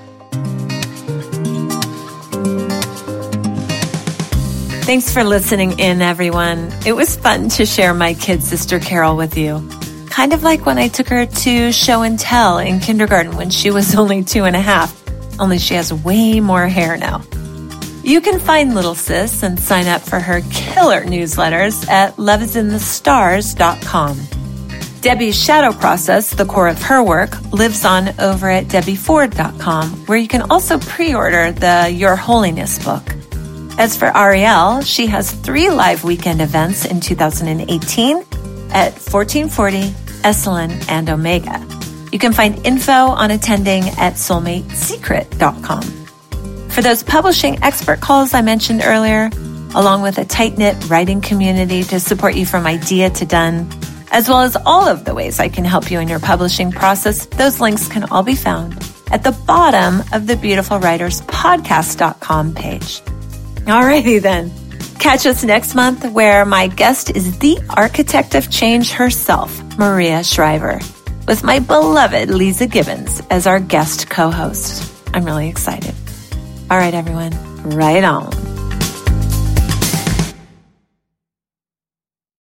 Speaker 1: Thanks for listening in, everyone. It was fun to share my kid sister Carol with you. Kind of like when I took her to show and tell in kindergarten when she was only two and a half, only she has way more hair now. You can find Little Sis and sign up for her killer newsletters at love is in the stars dot com. Debbie's shadow process, the core of her work, lives on over at debbie ford dot com, where you can also pre-order the Your Holiness book. As for Ariel, she has three live weekend events in two thousand eighteen at fourteen forty, Esalen, and Omega. You can find info on attending at soulmate secret dot com. For those publishing expert calls I mentioned earlier, along with a tight-knit writing community to support you from idea to done, as well as all of the ways I can help you in your publishing process, those links can all be found at the bottom of the beautiful writers podcast dot com page. Alrighty then. Catch us next month where my guest is the architect of change herself, Maria Shriver, with my beloved Lisa Gibbons as our guest co-host. I'm really excited. All right, everyone, right on.